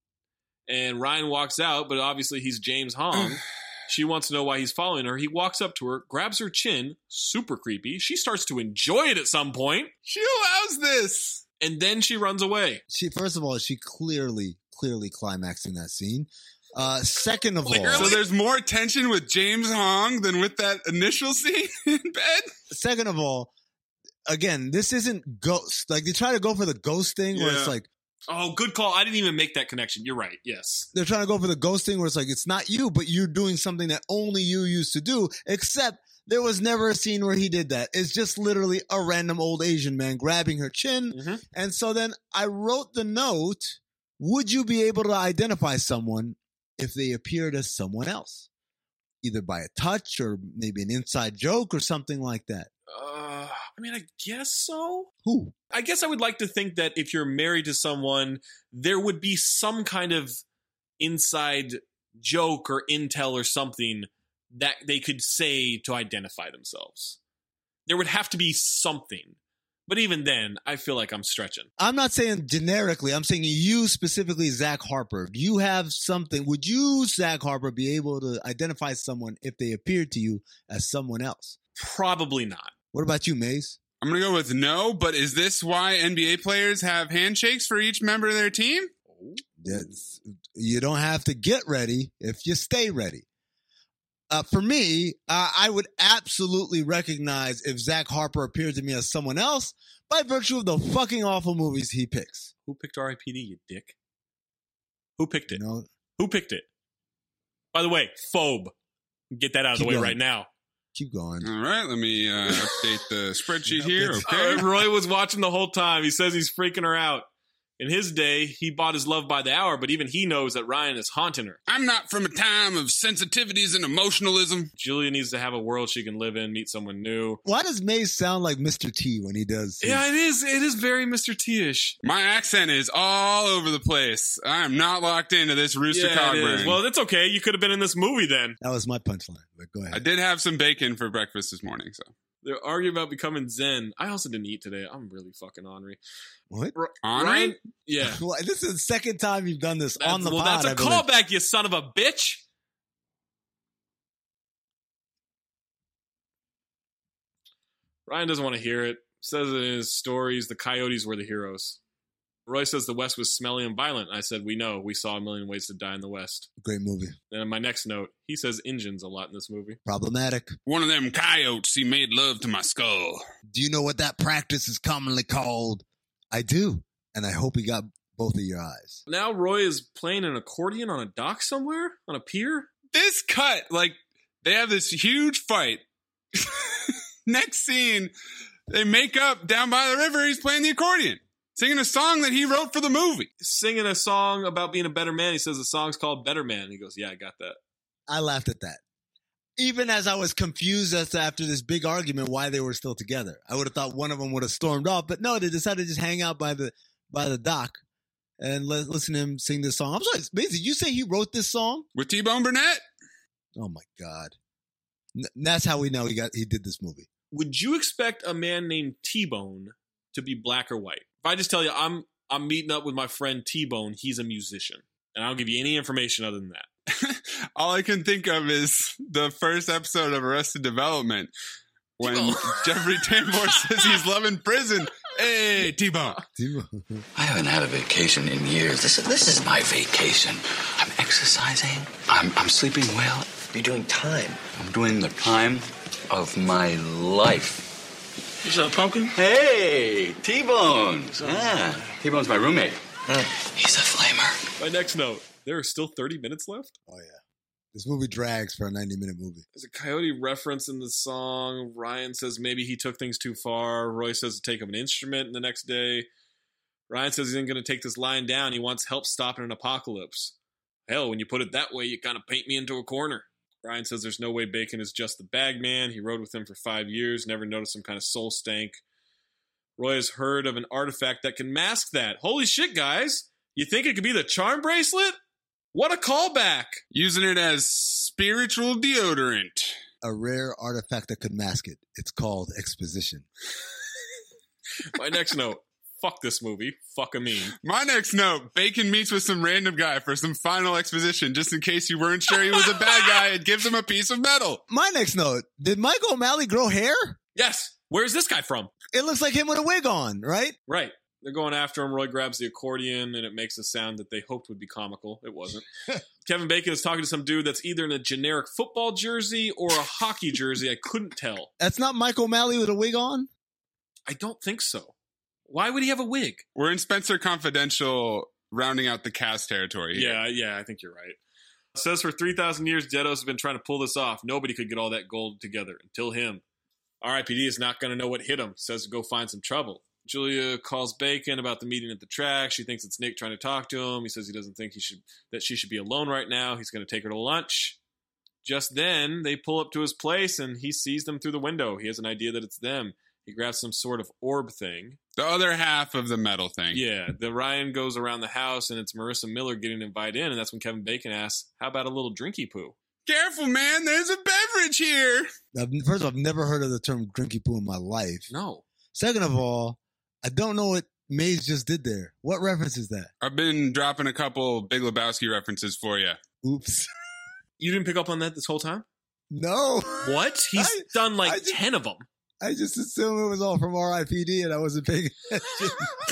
And Ryan walks out, but obviously he's James Hong. She wants to know why he's following her. He walks up to her, grabs her chin, super creepy. She starts to enjoy it at some point. She allows this. And then she runs away. She, first of all, she clearly, clearly climaxed in that scene. Uh, second of Clearly? all... So there's more tension with James Hong than with that initial scene in bed? Second of all, again, this isn't Ghost. Like, they try to go for the Ghost thing yeah. where it's like... Oh, good call. I didn't even make that connection. You're right. Yes. They're trying to go for the Ghost thing where it's like, it's not you, but you're doing something that only you used to do, except there was never a scene where he did that. It's just literally a random old Asian man grabbing her chin. Mm-hmm. And so then I wrote the note, would you be able to identify someone if they appeared as someone else? Either by a touch or maybe an inside joke or something like that. Uh, I mean, I guess so. Who? I guess I would like to think that if you're married to someone, there would be some kind of inside joke or intel or something that they could say to identify themselves. There would have to be something. But even then, I feel like I'm stretching. I'm not saying generically. I'm saying you specifically, Zach Harper. Do you have something? Would you, Zach Harper, be able to identify someone if they appeared to you as someone else? Probably not. What about you, Maze? I'm going to go with no, but is this why N B A players have handshakes for each member of their team? That's, you don't have to get ready if you stay ready. Uh, for me, uh, I would absolutely recognize if Zach Harper appeared to me as someone else by virtue of the fucking awful movies he picks. Who picked R I P D, you dick? Who picked it? You know, Who picked it? By the way, phobe. Get that out of the way going. right now. Keep going. All right, let me uh, update the spreadsheet here. Okay. Uh, Roy was watching the whole time. He says he's freaking her out. In his day, he bought his love by the hour, but even he knows that Ryan is haunting her. I'm not from a time of sensitivities and emotionalism. Julia needs to have a world she can live in, meet someone new. Why does Maze sound like Mister T when he does? His- yeah, it is. It is very Mister T-ish. My accent is all over the place. I'm not locked into this Rooster yeah, Cog it is. brain. Well, that's okay. You could have been in this movie then. That was my punchline, but go ahead. I did have some bacon for breakfast this morning, so. They're arguing about becoming Zen. I also didn't eat today. I'm really fucking ornery. What? Ornery? Ryan, yeah. Well, this is the second time you've done this That's, on the well, pod. that's a callback, you son of a bitch. Ryan doesn't want to hear it. Says in his stories, the coyotes were the heroes. Roy says the West was smelly and violent. I said, we know. We saw A Million Ways to Die in the West. Great movie. And in my next note, he says engines a lot in this movie. Problematic. One of them coyotes, he made love to my skull. Do you know what that practice is commonly called? I do. And I hope he got both of your eyes. Now Roy is playing an accordion on a dock somewhere? On a pier? This cut, like, they have this huge fight. Next scene, they make up down by the river. He's playing the accordion. Singing a song that he wrote for the movie. Singing a song about being a better man. He says the song's called Better Man. He goes, yeah, I got that. I laughed at that. Even as I was confused as to, after this big argument, why they were still together. I would have thought one of them would have stormed off, but no, they decided to just hang out by the by the dock and let, listen to him sing this song. I'm sorry, did you say he wrote this song? With T-Bone Burnett? Oh my God. N- that's how we know he got he did this movie. Would you expect a man named T-Bone to be black or white? If I just tell you I'm I'm meeting up with my friend T-Bone, he's a musician. And I don't give you any information other than that. All I can think of is the first episode of Arrested Development when Jeffrey Tambor says he's loving prison. Hey, T-Bone. I haven't had a vacation in years. This is this is my vacation. I'm exercising. I'm I'm sleeping well. You're doing time. I'm doing the time of my life. What's up, Pumpkin? Hey, T-Bone. Yeah, T-Bone's my roommate. He's a flamer. My next note. There are still thirty minutes left? Oh, yeah. This movie drags for a ninety-minute movie. There's a Coyote reference in the song. Ryan says maybe he took things too far. Roy says to take him an instrument the next day. Ryan says he isn't going to take this line down. He wants help stopping an apocalypse. Hell, when you put it that way, you kind of paint me into a corner. Ryan says there's no way Bacon is just the bag man. He rode with him for five years, never noticed some kind of soul stank. Roy has heard of an artifact that can mask that. Holy shit, guys. You think it could be the charm bracelet? What a callback! Using it as spiritual deodorant. A rare artifact that could mask it. It's called exposition. My next note. Fuck this movie. Fuck a mean. My next note. Bacon meets with some random guy for some final exposition, just in case you weren't sure he was a bad guy. It gives him a piece of metal. My next note. Did Mike O'Malley grow hair? Yes. Where's this guy from? It looks like him with a wig on, right? Right. They're going after him. Roy grabs the accordion, and it makes a sound that they hoped would be comical. It wasn't. Kevin Bacon is talking to some dude that's either in a generic football jersey or a hockey jersey. I couldn't tell. That's not Mike O'Malley with a wig on? I don't think so. Why would he have a wig? We're in Spencer Confidential rounding out the cast territory here. Yeah, yeah, I think you're right. It says for three thousand years, Deados have been trying to pull this off. Nobody could get all that gold together until him. R I P D is not going to know what hit him. Says to go find some trouble. Julia calls Bacon about the meeting at the track. She thinks it's Nick trying to talk to him. He says he doesn't think he should that she should be alone right now. He's going to take her to lunch. Just then, they pull up to his place, and he sees them through the window. He has an idea that it's them. He grabs some sort of orb thing. The other half of the metal thing. Yeah. The Ryan goes around the house, and it's Marissa Miller getting invited in, and that's when Kevin Bacon asks, how about a little drinky poo? Careful, man. There's a beverage here. Now, first of all, I've never heard of the term drinky poo in my life. No. Second of all, I don't know what Maze just did there. What reference is that? I've been dropping a couple Big Lebowski references for you. Oops. You didn't pick up on that this whole time? No. What? He's I, done like just, ten of them. I just assumed it was all from R I P D and I wasn't paying attention.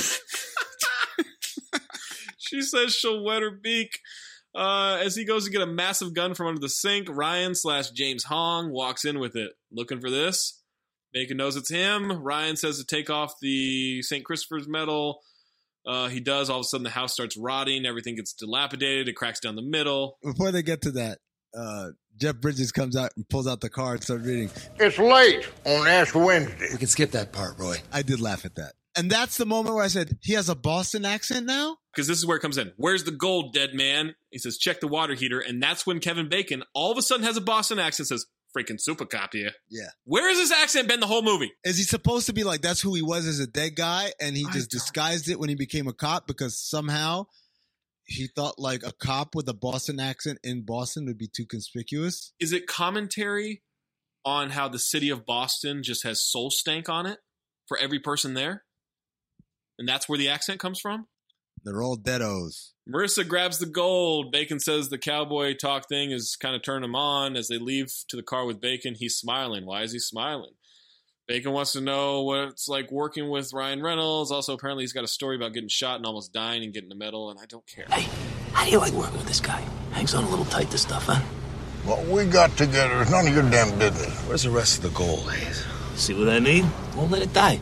She says she'll wet her beak. Uh, as he goes to get a massive gun from under the sink, Ryan slash James Hong walks in with it. Looking for this? Bacon knows it's him. Ryan says to take off the Saint Christopher's medal. Uh, he does. All of a sudden, the house starts rotting. Everything gets dilapidated. It cracks down the middle. Before they get to that, uh, Jeff Bridges comes out and pulls out the card and starts reading. It's late on Ash Wednesday. We can skip that part, Roy. I did laugh at that. And that's the moment where I said, he has a Boston accent now? Because this is where it comes in. Where's the gold, dead man? He says, check the water heater. And that's when Kevin Bacon all of a sudden has a Boston accent, says, freaking super copy. Yeah. Where has this accent been the whole movie? Is he supposed to be like, that's who he was as a dead guy, and he just disguised it when he became a cop because somehow he thought like a cop with a Boston accent in Boston would be too conspicuous? Is it commentary on how the city of Boston just has soul stank on it for every person there? And that's where the accent comes from? They're all deados. Marissa grabs the gold. Bacon says the cowboy talk thing is kind of turned him on. As they leave to the car with Bacon, he's smiling. Why is he smiling? Bacon wants to know what it's like working with Ryan Reynolds. Also, apparently he's got a story about getting shot and almost dying and getting the medal, and I don't care. Hey, how do you like working with this guy? Hangs on a little tight, this stuff, huh? What we got together is none of your damn business. Where's the rest of the gold, Hayes? See what I mean? Won't let it die.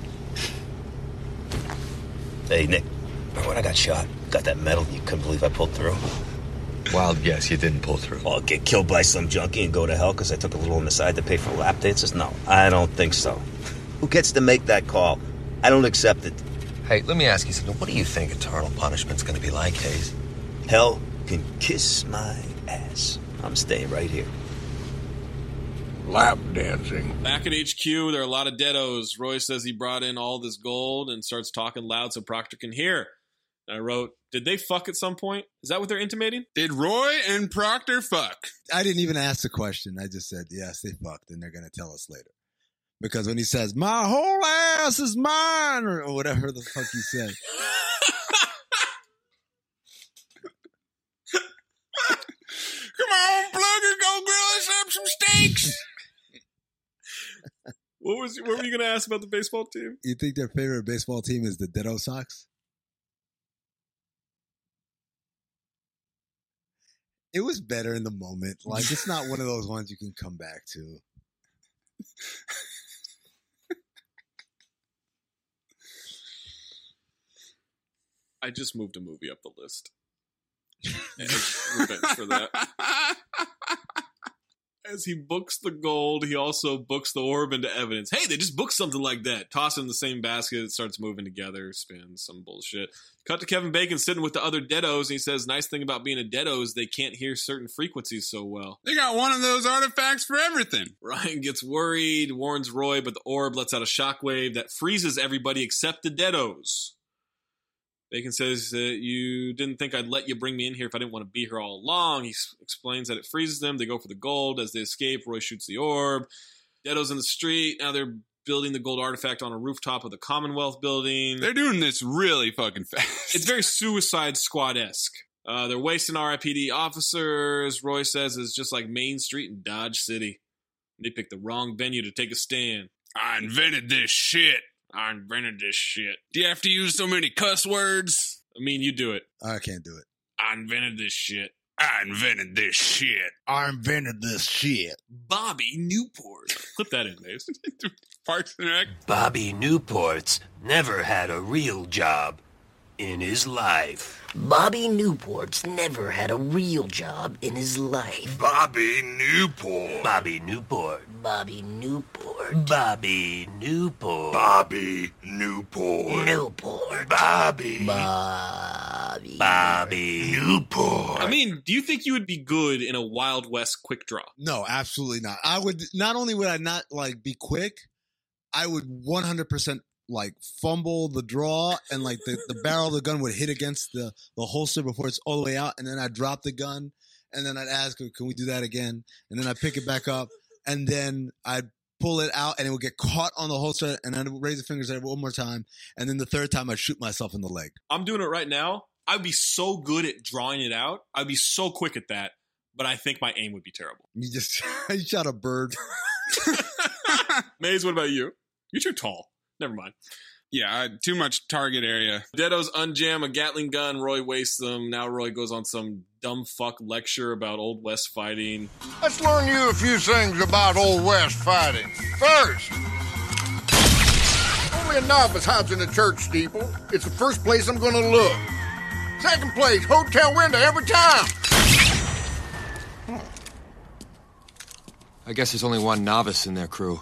Hey, Nick, remember when I got shot? Got that medal you couldn't believe I pulled through? Wild guess, you didn't pull through. Well, I'll get killed by some junkie and go to hell because I took a little on the side to pay for lap dances? No, I don't think so. Who gets to make that call? I don't accept it. Hey, let me ask you something. What do you think eternal punishment's going to be like, Hayes? Hell can kiss my ass. I'm staying right here. Lap dancing. Back at H Q, there are a lot of deados. Roy says he brought in all this gold and starts talking loud so Proctor can hear. And I wrote, did they fuck at some point? Is that what they're intimating? Did Roy and Proctor fuck? I didn't even ask the question. I just said, yes, they fucked, and they're going to tell us later. Because when he says, my whole ass is mine, or whatever the fuck he said. Come on, Plugger, go grill us up some steaks. What was what were you going to ask about the baseball team? You think their favorite baseball team is the Ditto Sox? It was better in the moment. Like, it's not one of those ones you can come back to. I just moved a movie up the list. As revenge for that. As he books the gold, he also books the orb into evidence. Hey, they just booked something like that. Toss it in the same basket. It starts moving together. Spins. Some bullshit. Cut to Kevin Bacon sitting with the other Deados, and he says, nice thing about being a Deado is they can't hear certain frequencies so well. They got one of those artifacts for everything. Ryan gets worried, warns Roy, but the orb lets out a shockwave that freezes everybody except the Deados. Bacon says that you didn't think I'd let you bring me in here if I didn't want to be here all along. He s- explains that it freezes them. They go for the gold. As they escape, Roy shoots the orb. Deado's in the street. Now they're building the gold artifact on a rooftop of the Commonwealth building. They're doing this really fucking fast. It's very Suicide Squad-esque. Uh, they're wasting R I P D officers. Roy says it's just like Main Street in Dodge City. They picked the wrong venue to take a stand. I invented this shit. I invented this shit. Do you have to use so many cuss words? I mean, you do it. I can't do it. I invented this shit. I invented this shit. I invented this shit. Bobby Newport. Clip that in, Mace. Parks and Rec. Bobby Newport's never had a real job in his life. Bobby Newport's never had a real job in his life. Bobby Newport. Bobby Newport. Bobby Newport. Bobby Newport. Bobby Newport. Newport. Bobby. Bobby. Bobby Newport. I mean, do you think you would be good in a Wild West quick draw? No, absolutely not. I would, not only would I not like be quick, I would one hundred percent like fumble the draw, and like the, the barrel of the gun would hit against the, the holster before it's all the way out, and then I'd drop the gun, and then I'd ask her, can we do that again? And then I'd pick it back up, and then I'd pull it out, and it would get caught on the holster, and I'd raise the fingers at it one more time, and then the third time I'd shoot myself in the leg. I'm doing it right now. I'd be so good at drawing it out. I'd be so quick at that, but I think my aim would be terrible. You just you shot a bird. Maze, what about you? You're too tall. Never mind. Yeah, too much target area. Deados unjam a Gatling gun. Roy wastes them. Now Roy goes on some dumb fuck lecture about Old West fighting. Let's learn you a few things about Old West fighting. First, only a novice hides in a church steeple. It's the first place I'm going to look. Second place, hotel window every time. I guess there's only one novice in their crew.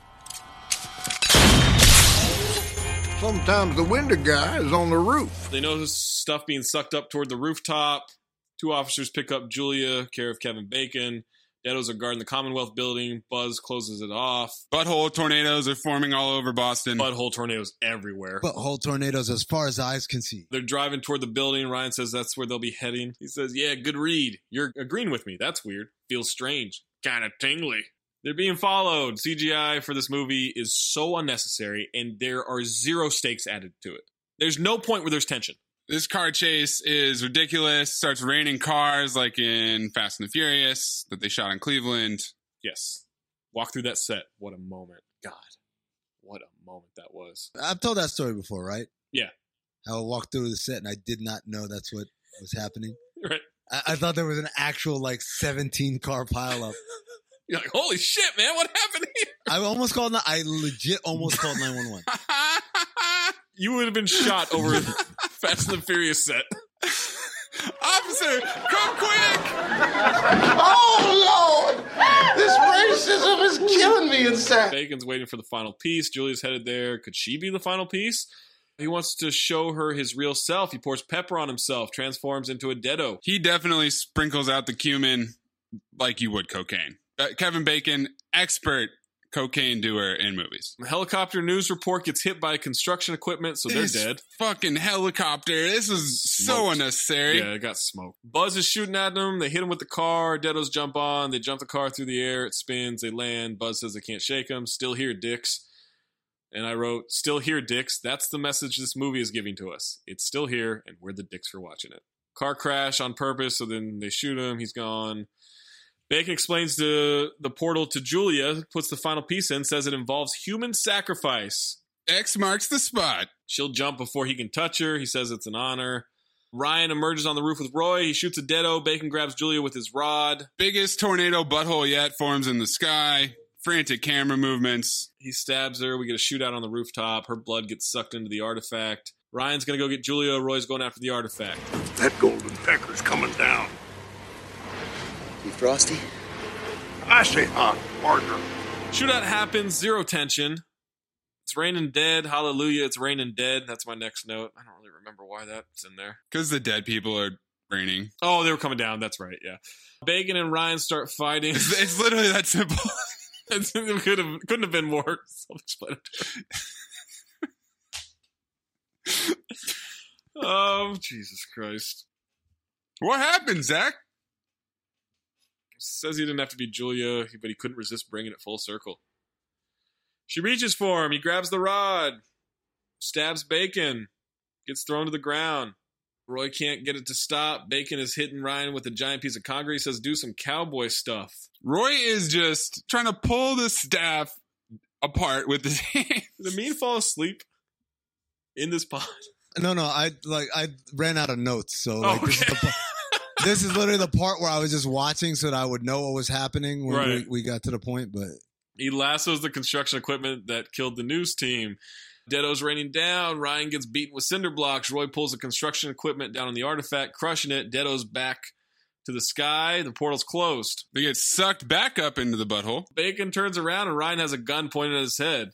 Sometimes the window guy is on the roof. They notice stuff being sucked up toward the rooftop. Two officers pick up Julia, care of Kevin Bacon. Deados are guarding the Commonwealth building. Buzz closes it off. Butthole tornadoes are forming all over Boston. Butthole tornadoes everywhere. Butthole tornadoes as far as eyes can see. They're driving toward the building. Ryan says that's where they'll be heading. He says, yeah, good read. You're agreeing with me. That's weird. Feels strange. Kind of tingly. They're being followed. C G I for this movie is so unnecessary, and there are zero stakes added to it. There's no point where there's tension. This car chase is ridiculous. Starts raining cars like in Fast and the Furious that they shot in Cleveland. Yes. Walk through that set. What a moment. God. What a moment that was. I've told that story before, right? Yeah. How I walked through the set and I did not know that's what was happening. Right. I, I thought there was an actual like seventeen car pileup. You're like, holy shit, man, what happened here? I almost called, I legit almost called nine one one. You would have been shot over Fast and the Furious set. Officer, come quick! Oh, Lord! This racism is killing me inside. Bacon's waiting for the final piece. Julia's headed there. Could she be the final piece? He wants to show her his real self. He pours pepper on himself, transforms into a Deado. He definitely sprinkles out the cumin like you would cocaine. Uh, Kevin Bacon, expert cocaine doer in movies. The helicopter news report gets hit by construction equipment, so they're This dead. Fucking helicopter. This is so Smoked. unnecessary. Yeah, it got smoked. Buzz is shooting at them. They hit him with the car. Deados jump on. They jump the car through the air. It spins. They land. Buzz says they can't shake him. Still here, dicks. And I wrote, still here, dicks. That's the message this movie is giving to us. It's still here, and we're the dicks for watching it. Car crash on purpose, so then they shoot him. He's gone. Bacon explains the, the portal to Julia, puts the final piece in, says it involves human sacrifice. X marks the spot. She'll jump before he can touch her. He says it's an honor. Ryan emerges on the roof with Roy. He shoots a deado. Bacon grabs Julia with his rod. Biggest tornado butthole yet forms in the sky. Frantic camera movements. He stabs her. We get a shootout on the rooftop. Her blood gets sucked into the artifact. Ryan's going to go get Julia. Roy's going after the artifact. That golden pecker's coming down. You frosty? I say hot, partner. Shootout happens. Zero tension. It's raining dead. Hallelujah, it's raining dead. That's my next note. I don't really remember why that's in there. Because the dead people are raining. Oh, they were coming down. That's right, yeah. Bacon and Ryan start fighting. It's, it's literally that simple. It could have, couldn't have been more self-explanatory. Oh, Jesus Christ. What happened, Zach? Says he didn't have to be Julia, but he couldn't resist bringing it full circle. She reaches for him. He grabs the rod. Stabs Bacon. Gets thrown to the ground. Roy can't get it to stop. Bacon is hitting Ryan with a giant piece of concrete. He says, do some cowboy stuff. Roy is just trying to pull the staff apart with his hand. Did Amin fall asleep in this pod? No, no. I like I ran out of notes. So like, oh, okay. this, is the, this is literally the part where I was just watching so that I would know what was happening when Right. we, we got to the point. But He lassos the construction equipment that killed the news team. Deado's raining down. Ryan gets beaten with cinder blocks. Roy pulls the construction equipment down on the artifact, crushing it. Deado's back to the sky. The portal's closed. They get sucked back up into the butthole. Bacon turns around and Ryan has a gun pointed at his head.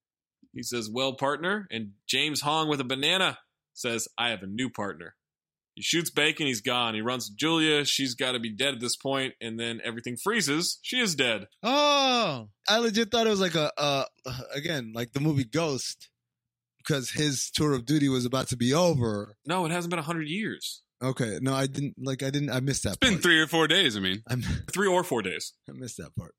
He says, well, partner. And James Hong with a banana says, I have a new partner. He shoots Bacon. He's gone. He runs to Julia. She's got to be dead at this point. And then everything freezes. She is dead. oh, I legit thought it was like a uh, again like the movie Ghost because his tour of duty was about to be over. No, it hasn't been a hundred years. Okay, no, I didn't like. I didn't. I missed that. It's been part. three or four days, I mean. I'm, Three or four days. I missed that part.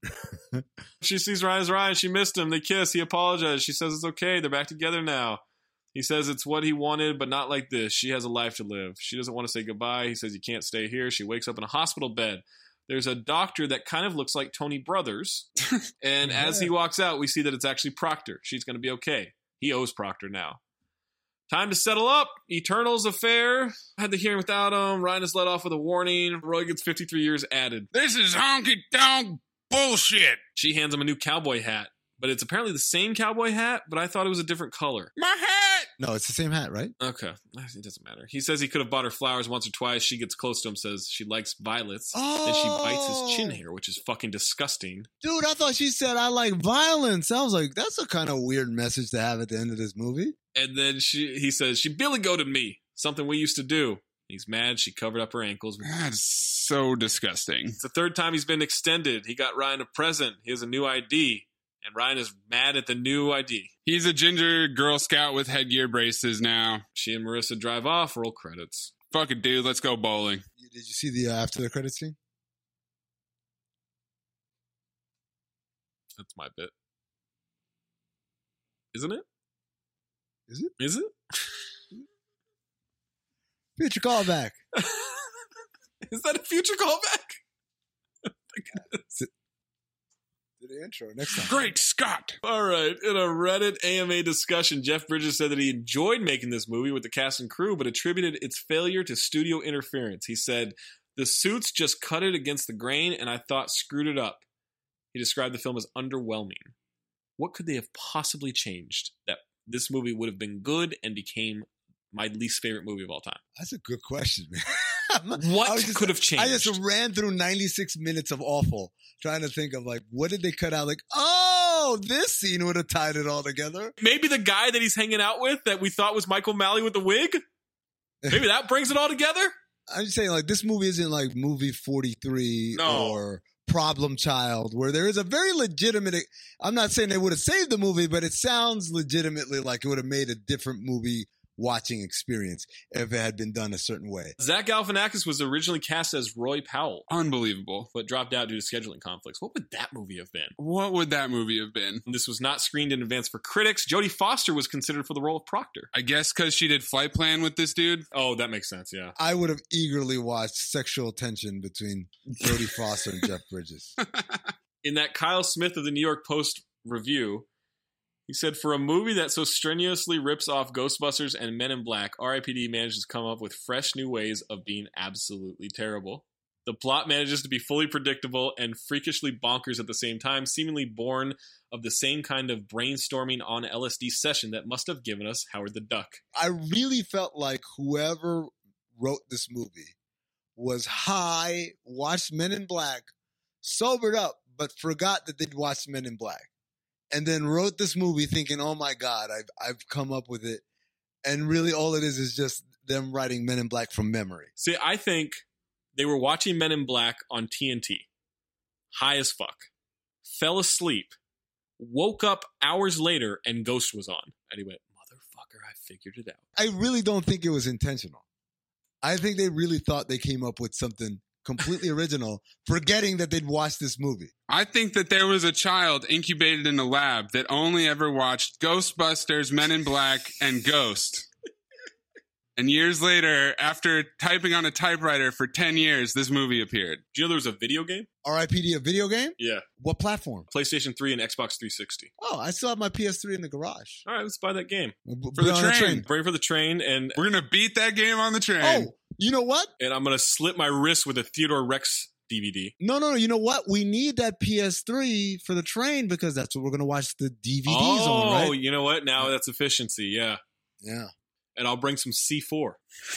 She sees Ryan as Ryan. She missed him. They kiss. He apologizes. She says it's okay. They're back together now. He says it's what he wanted, but not like this. She has a life to live. She doesn't want to say goodbye. He says you can't stay here. She wakes up in a hospital bed. There's a doctor that kind of looks like Tony Brothers. And Yeah. as he walks out, we see that it's actually Proctor. She's going to be okay. He owes Proctor now. Time to settle up. Eternals affair. Had the hearing without him. Ryan is let off with a warning. Roy gets fifty-three years added. This is honky-tonk bullshit. She hands him a new cowboy hat. But it's apparently the same cowboy hat, but I thought it was a different color. My hat! No, it's the same hat, right? Okay. It doesn't matter. He says he could have bought her flowers once or twice. She gets close to him, says she likes violets. Oh. Then she bites his chin hair, which is fucking disgusting. Dude, I thought she said I like violence. I was like, that's a kind of weird message to have at the end of this movie. And then she, he says, she billy goated me. Something we used to do. He's mad. She covered up her ankles. That's so disgusting. It's the third time he's been extended. He got Ryan a present. He has a new I D. And Ryan is mad at the new I D. He's a ginger Girl Scout with headgear braces now. She and Marissa drive off. Roll credits. Fuck it, dude. Let's go bowling. Did you see the uh, after the credit scene? That's my bit. Isn't it? Is it? Is it? Future callback. Is that a future callback? To the intro next time. Great Scott. All right. In a Reddit A M A discussion, Jeff Bridges said that he enjoyed making this movie with the cast and crew, but attributed its failure to studio interference. He said, the suits just cut it against the grain, and I thought screwed it up. He described the film as underwhelming. What could they have possibly changed that this movie would have been good and became my least favorite movie of all time? That's a good question, man. What just, could have changed? I just ran through ninety-six minutes of awful, trying to think of like, what did they cut out? Like, oh, this scene would have tied it all together. Maybe the guy that he's hanging out with that we thought was Michael Malley with the wig? Maybe that brings it all together? I'm just saying, like, this movie isn't like movie forty-three No. or Problem Child, where there is a very legitimate, I'm not saying they would have saved the movie, but it sounds legitimately like it would have made a different movie watching experience if it had been done a certain way. Zach Galifianakis was originally cast as Roy Powell, Unbelievable. but dropped out due to scheduling conflicts. What would that movie have been? What would that movie have been? This was not screened in advance for critics. Jodie Foster was considered for the role of Proctor. I guess because she did Flight Plan with this dude. Oh, that makes sense, yeah. I would have eagerly watched sexual tension between Jodie Foster and Jeff Bridges. In that Kyle Smith of the New York Post review, he said, for a movie that so strenuously rips off Ghostbusters and Men in Black, R I P D manages to come up with fresh new ways of being absolutely terrible. The plot manages to be fully predictable and freakishly bonkers at the same time, seemingly born of the same kind of brainstorming on L S D session that must have given us Howard the Duck. I really felt like whoever wrote this movie was high, watched Men in Black, sobered up, but forgot that they'd watched Men in Black. And then wrote this movie thinking, oh my God, I've I've come up with it. And really all it is is just them writing Men in Black from memory. See, I think they were watching Men in Black on T N T, high as fuck, fell asleep, woke up hours later, and Ghost was on. And he went, motherfucker, I figured it out. I really don't think it was intentional. I think they really thought they came up with something completely original, forgetting that they'd watched this movie. I think that there was a child incubated in a lab that only ever watched Ghostbusters, Men in Black, and Ghost. And years later, after typing on a typewriter for ten years, this movie appeared. Do you know there was a video game? R I P D, a video game? Yeah. What platform? PlayStation three and Xbox three sixty. Oh, I still have my P S three in the garage. All right, let's buy that game. For the train. train. Bring it for the train, and we're going to beat that game on the train. Oh, you know what? And I'm going to slit my wrist with a Theodore Rex D V D. No, no, no. You know what? We need that P S three for the train because that's what we're going to watch the D V Ds oh, on, right? Oh, you know what? Now that's efficiency, yeah. Yeah. And I'll bring some C four.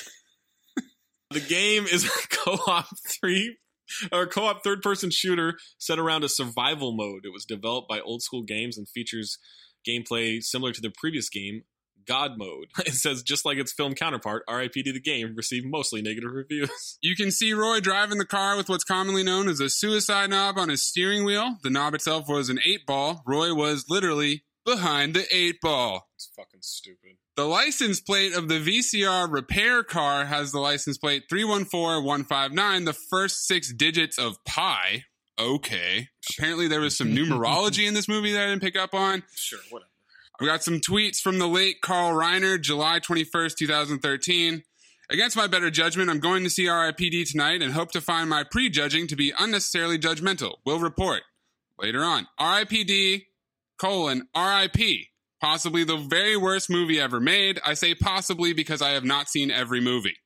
The game is a co-op three or co-op third-person shooter set around a survival mode. It was developed by Old School Games and features gameplay similar to the previous game, God Mode. It says, just like its film counterpart, R I P D the game received mostly negative reviews. You can see Roy driving the car with what's commonly known as a suicide knob on his steering wheel. The knob itself was an eight ball. Roy was literally behind the eight ball. It's fucking stupid. The license plate of the V C R repair car has the license plate three one four one five nine, the first six digits of pi. Okay. Apparently there was some numerology in this movie that I didn't pick up on. Sure, whatever. We got some tweets from the late Carl Reiner, July twenty-first, twenty thirteen. Against my better judgment, I'm going to see R I P D tonight and hope to find my prejudging to be unnecessarily judgmental. Will report. Later on. R I P D, colon, R I P. Possibly the very worst movie ever made. I say possibly because I have not seen every movie.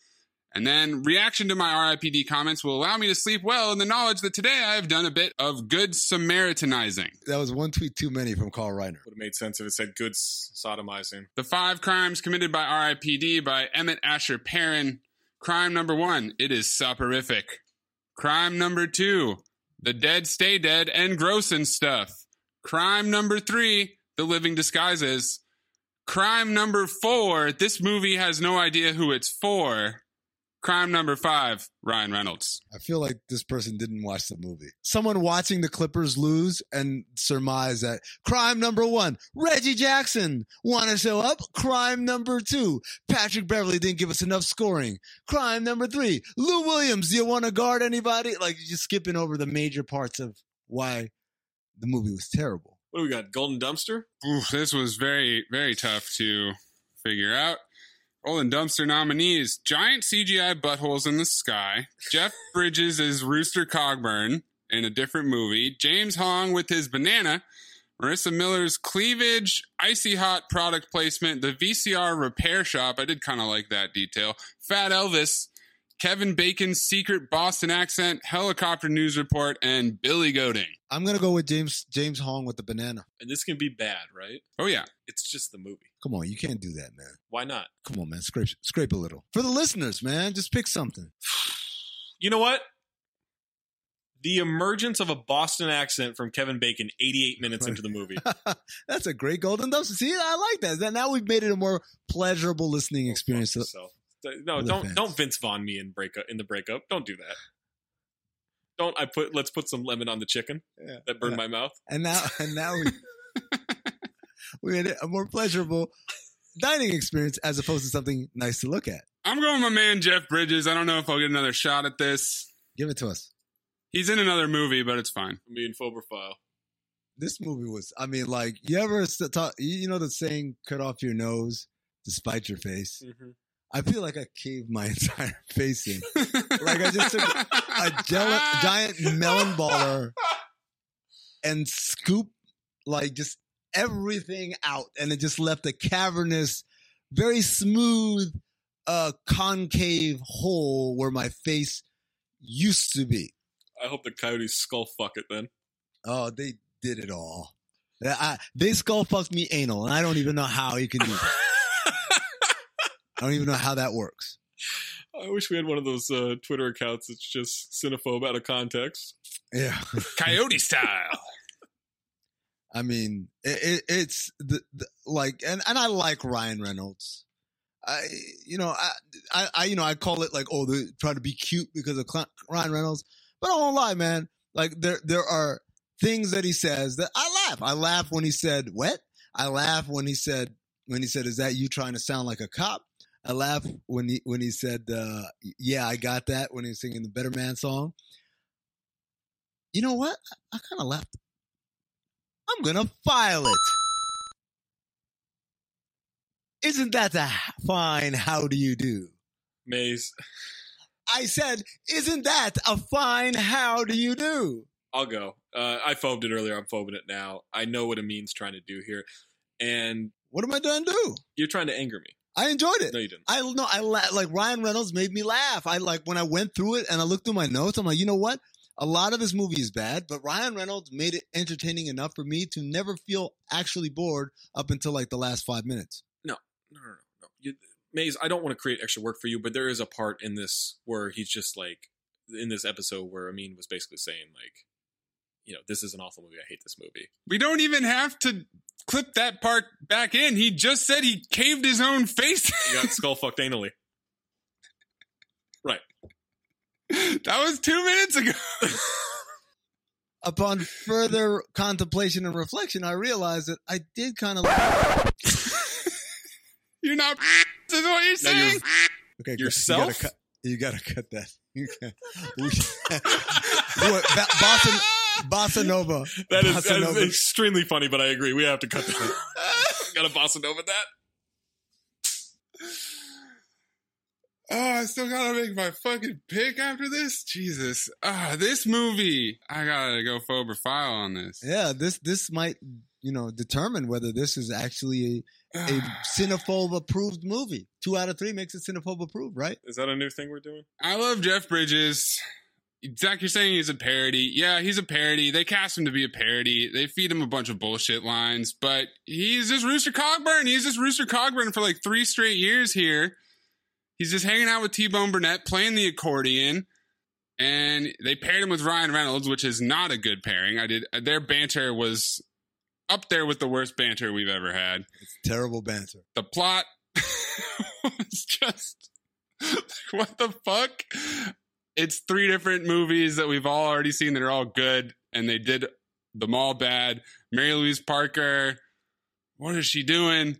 And then reaction to my R I P D comments will allow me to sleep well in the knowledge that today I have done a bit of good Samaritanizing. That was one tweet too many from Carl Reiner. Would have made sense if it said good sodomizing. The five crimes committed by R I P D by Emmett Asher Perrin. Crime number one, it is soporific. Crime number two, the dead stay dead and gross and stuff. Crime number three, the living disguises. Crime number four, this movie has no idea who it's for. Crime number five, Ryan Reynolds. I feel like this person didn't watch the movie. Someone watching the Clippers lose and surmise that crime number one, Reggie Jackson want to show up. Crime number two, Patrick Beverly didn't give us enough scoring. Crime number three, Lou Williams, do you want to guard anybody? Like, you're just skipping over the major parts of why the movie was terrible. What do we got? Golden Dumpster? Oof, this was very, very tough to figure out. Golden Dumpster nominees: giant C G I buttholes in the sky, Jeff Bridges as Rooster Cogburn in a different movie, James Hong with his banana, Marissa Miller's cleavage, icy hot product placement, the V C R repair shop, I did kind of like that detail, Fat Elvis, Kevin Bacon's secret Boston accent, helicopter news report, and Billy Goating. I'm going to go with James James Hong with the banana. And this can be bad, right? Oh, yeah. It's just the movie. Come on, you can't do that, man. Why not? Come on, man. Scrape, scrape a little. For the listeners, man, just pick something. You know what? The emergence of a Boston accent from Kevin Bacon eighty-eight minutes into the movie. That's a great Golden Dumpster. See, I like that. Now we've made it a more pleasurable listening experience. To, no, don't fans. don't Vince Vaughn me in breakup in the breakup. Don't do that. Don't I put let's put some lemon on the chicken yeah, that burned yeah. my mouth. And now and now we we made it a more pleasurable dining experience as opposed to something nice to look at. I'm going with my man Jeff Bridges. I don't know if I'll get another shot at this. Give it to us. He's in another movie, but it's fine. Me and Foberfile. This movie was, I mean, like, you ever talk, you know the saying, cut off your nose to spite your face? Mm-hmm. I feel like I caved my entire face in. Like, I just took a gel- giant melon baller and scooped, like, just everything out. And it just left a cavernous, very smooth, uh, concave hole where my face used to be. I hope the coyotes skull fuck it then. Oh, they did it all. I, they skull fucked me anal, and I don't even know how you can do that. I don't even know how that works. I wish we had one of those uh, Twitter accounts that's just cinephobe out of context. Yeah. Coyote style. I mean, it, it, it's the, the like, and, and I like Ryan Reynolds. I, you know, I, I, I, you know, I call it like, oh, they're trying to be cute because of Cl- Ryan Reynolds. But I won't lie, man. Like, there, there are things that he says that I laugh. I laugh when he said "wet." I laugh when he said, when he said, "Is that you trying to sound like a cop?" I laugh when he when he said, uh, "Yeah, I got that." When he was singing the Better Man song. You know what? I, I kind of laughed. I'm gonna file it. Isn't that a fine how do you do? Maze. I said, isn't that a fine how do you do? I'll go. Uh, I phobed it earlier. I'm phobing it now. I know what Amin's trying to do here. And what am I trying to do? You're trying to anger me. I enjoyed it. No, you didn't. I no, I la- like Ryan Reynolds made me laugh. I like when I went through it and I looked through my notes. I'm like, you know what? A lot of this movie is bad, but Ryan Reynolds made it entertaining enough for me to never feel actually bored up until like the last five minutes. No, no, no, no. no. You, Maze, I don't want to create extra work for you, but there is a part in this where he's just like, in this episode where Amin was basically saying like, you know, this is an awful movie. I hate this movie. We don't even have to clip that part back in. He just said he caved his own face. He got skull fucked anally. Right. That was two minutes ago. Upon further contemplation and reflection, I realized that I did kind of like... You're not... Is what you're saying? You're, okay, yourself? You gotta, cut, you gotta cut that. You can, we, what, ba- Bossa, Bossa Nova. That is, Bossa that Nova. is extremely funny, but I agree. We have to cut that. Gotta Bossa Nova that. Oh, I still gotta make my fucking pick after this? Jesus. Ah, this movie. I gotta go phobe or file on this. Yeah, this this might, you know, determine whether this is actually a, a Cinephobe approved movie. Two out of three makes it Cinephobe approved, right? Is that a new thing we're doing? I love Jeff Bridges. Zach, you're saying he's a parody. Yeah, he's a parody. They cast him to be a parody. They feed him a bunch of bullshit lines, but he's just Rooster Cogburn. He's just Rooster Cogburn for like three straight years here. He's just hanging out with T-Bone Burnett, playing the accordion, and they paired him with Ryan Reynolds, which is not a good pairing. I did their banter was up there with the worst banter we've ever had. It's terrible banter. The plot was just what the fuck? It's three different movies that we've all already seen that are all good, and they did them all bad. Mary Louise Parker, what is she doing?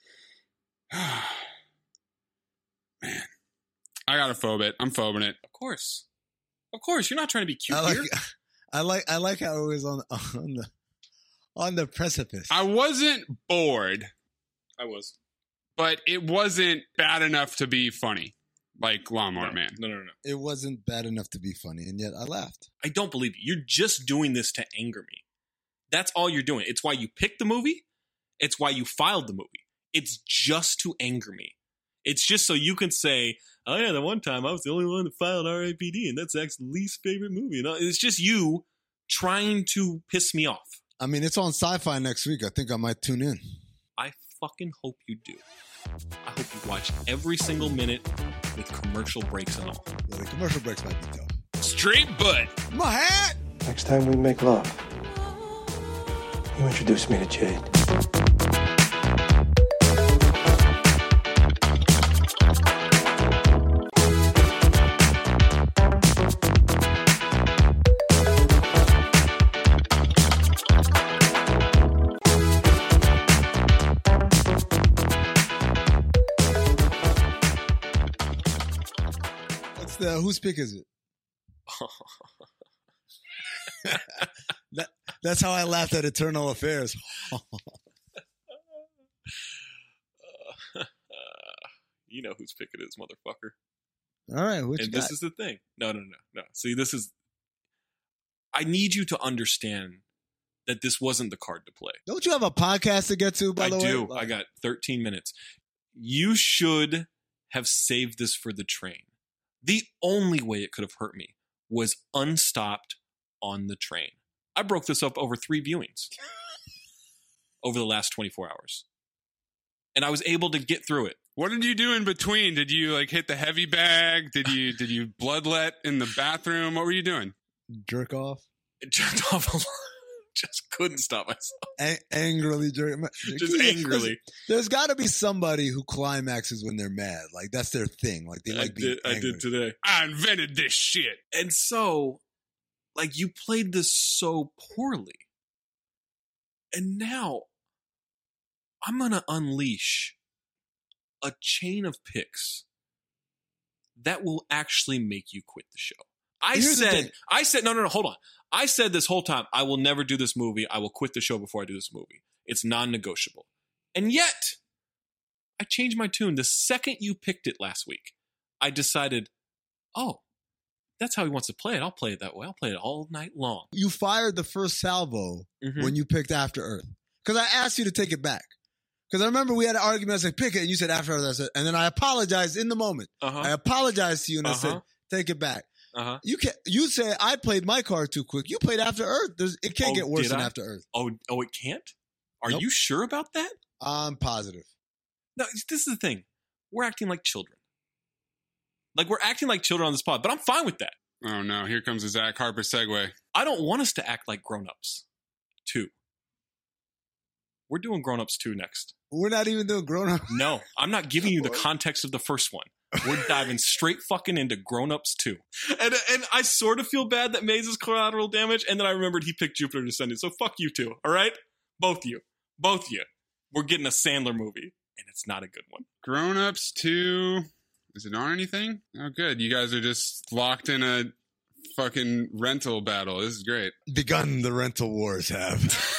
Man, I gotta phobe it. I'm phobing it. Of course, of course. You're not trying to be cute I like, here. I like, I like how it was on on the on the precipice. I wasn't bored. I was, but it wasn't bad enough to be funny, like Lawnmower no, Man. No, no, no. It wasn't bad enough to be funny, and yet I laughed. I don't believe you. You're just doing this to anger me. That's all you're doing. It's why you picked the movie. It's why you filed the movie. It's just to anger me. It's just so you can say, oh yeah, the one time I was the only one that filed R I P D and that's Zach's least favorite movie. And it's just you trying to piss me off. I mean, it's on Sci-Fi next week. I think I might tune in. I fucking hope you do. I hope you watch every single minute with commercial breaks and all. Yeah, the commercial breaks might be tough. Straight butt. My hat! Next time we make love, you introduce me to Jade. uh, whose pick is it? that, that's how I laughed at Eternal Affairs. You know whose pick it is, motherfucker. All right, which and guy? This is the thing. No, no, no, no. See, this is. I need you to understand that this wasn't the card to play. Don't you have a podcast to get to, by I the way? do. I got thirteen minutes. You should have saved this for the train. The only way it could have hurt me was unstopped on the train. I broke this up over three viewings over the last twenty-four hours. And I was able to get through it. What did you do in between? Did you like hit the heavy bag? Did you did you bloodlet in the bathroom? What were you doing? Jerk off? It jerked off a lot. Just couldn't stop myself. A- angrily jerk. Just angrily. There's, there's got to be somebody who climaxes when they're mad. Like that's their thing. Like they like I being did, I angry. did today. I invented this shit. And so, like, you played this so poorly. And now, I'm going to unleash a chain of picks that will actually make you quit the show. I Here's the said, thing. I said, no, no, no, hold on. I said this whole time, I will never do this movie. I will quit the show before I do this movie. It's non-negotiable. And yet, I changed my tune. The second you picked it last week, I decided, oh, that's how he wants to play it. I'll play it that way. I'll play it all night long. You fired the first salvo Mhm. when you picked After Earth. Because I asked you to take it back. Because I remember we had an argument. I said, pick it. And you said After Earth. I said, and then I apologized in the moment. Uh-huh. I apologized to you and I Uh-huh. said, take it back. Uh-huh. You can You say I played my card too quick. You played After Earth. There's, it can't Oh, get worse did than I? After Earth. Oh, oh, it can't? Are Nope. you sure about that? I'm positive. No, this is the thing. We're acting like children. Like, we're acting like children on this pod, but I'm fine with that. Oh no, here comes a Zach Harper segue. I don't want us to act like grown-ups. Two. We're doing grown-ups two next. We're not even doing grown up. No, I'm not giving you the context of the first one. We're diving straight fucking into grown-ups two. And and I sort of feel bad that Maze is collateral damage, and then I remembered he picked Jupiter Descendant. So fuck you two, all right? Both you. Both you. We're getting a Sandler movie, and it's not a good one. Grown Ups two. Is it on anything? Oh, good. You guys are just locked in a fucking rental battle. This is great. Begun the rental wars have.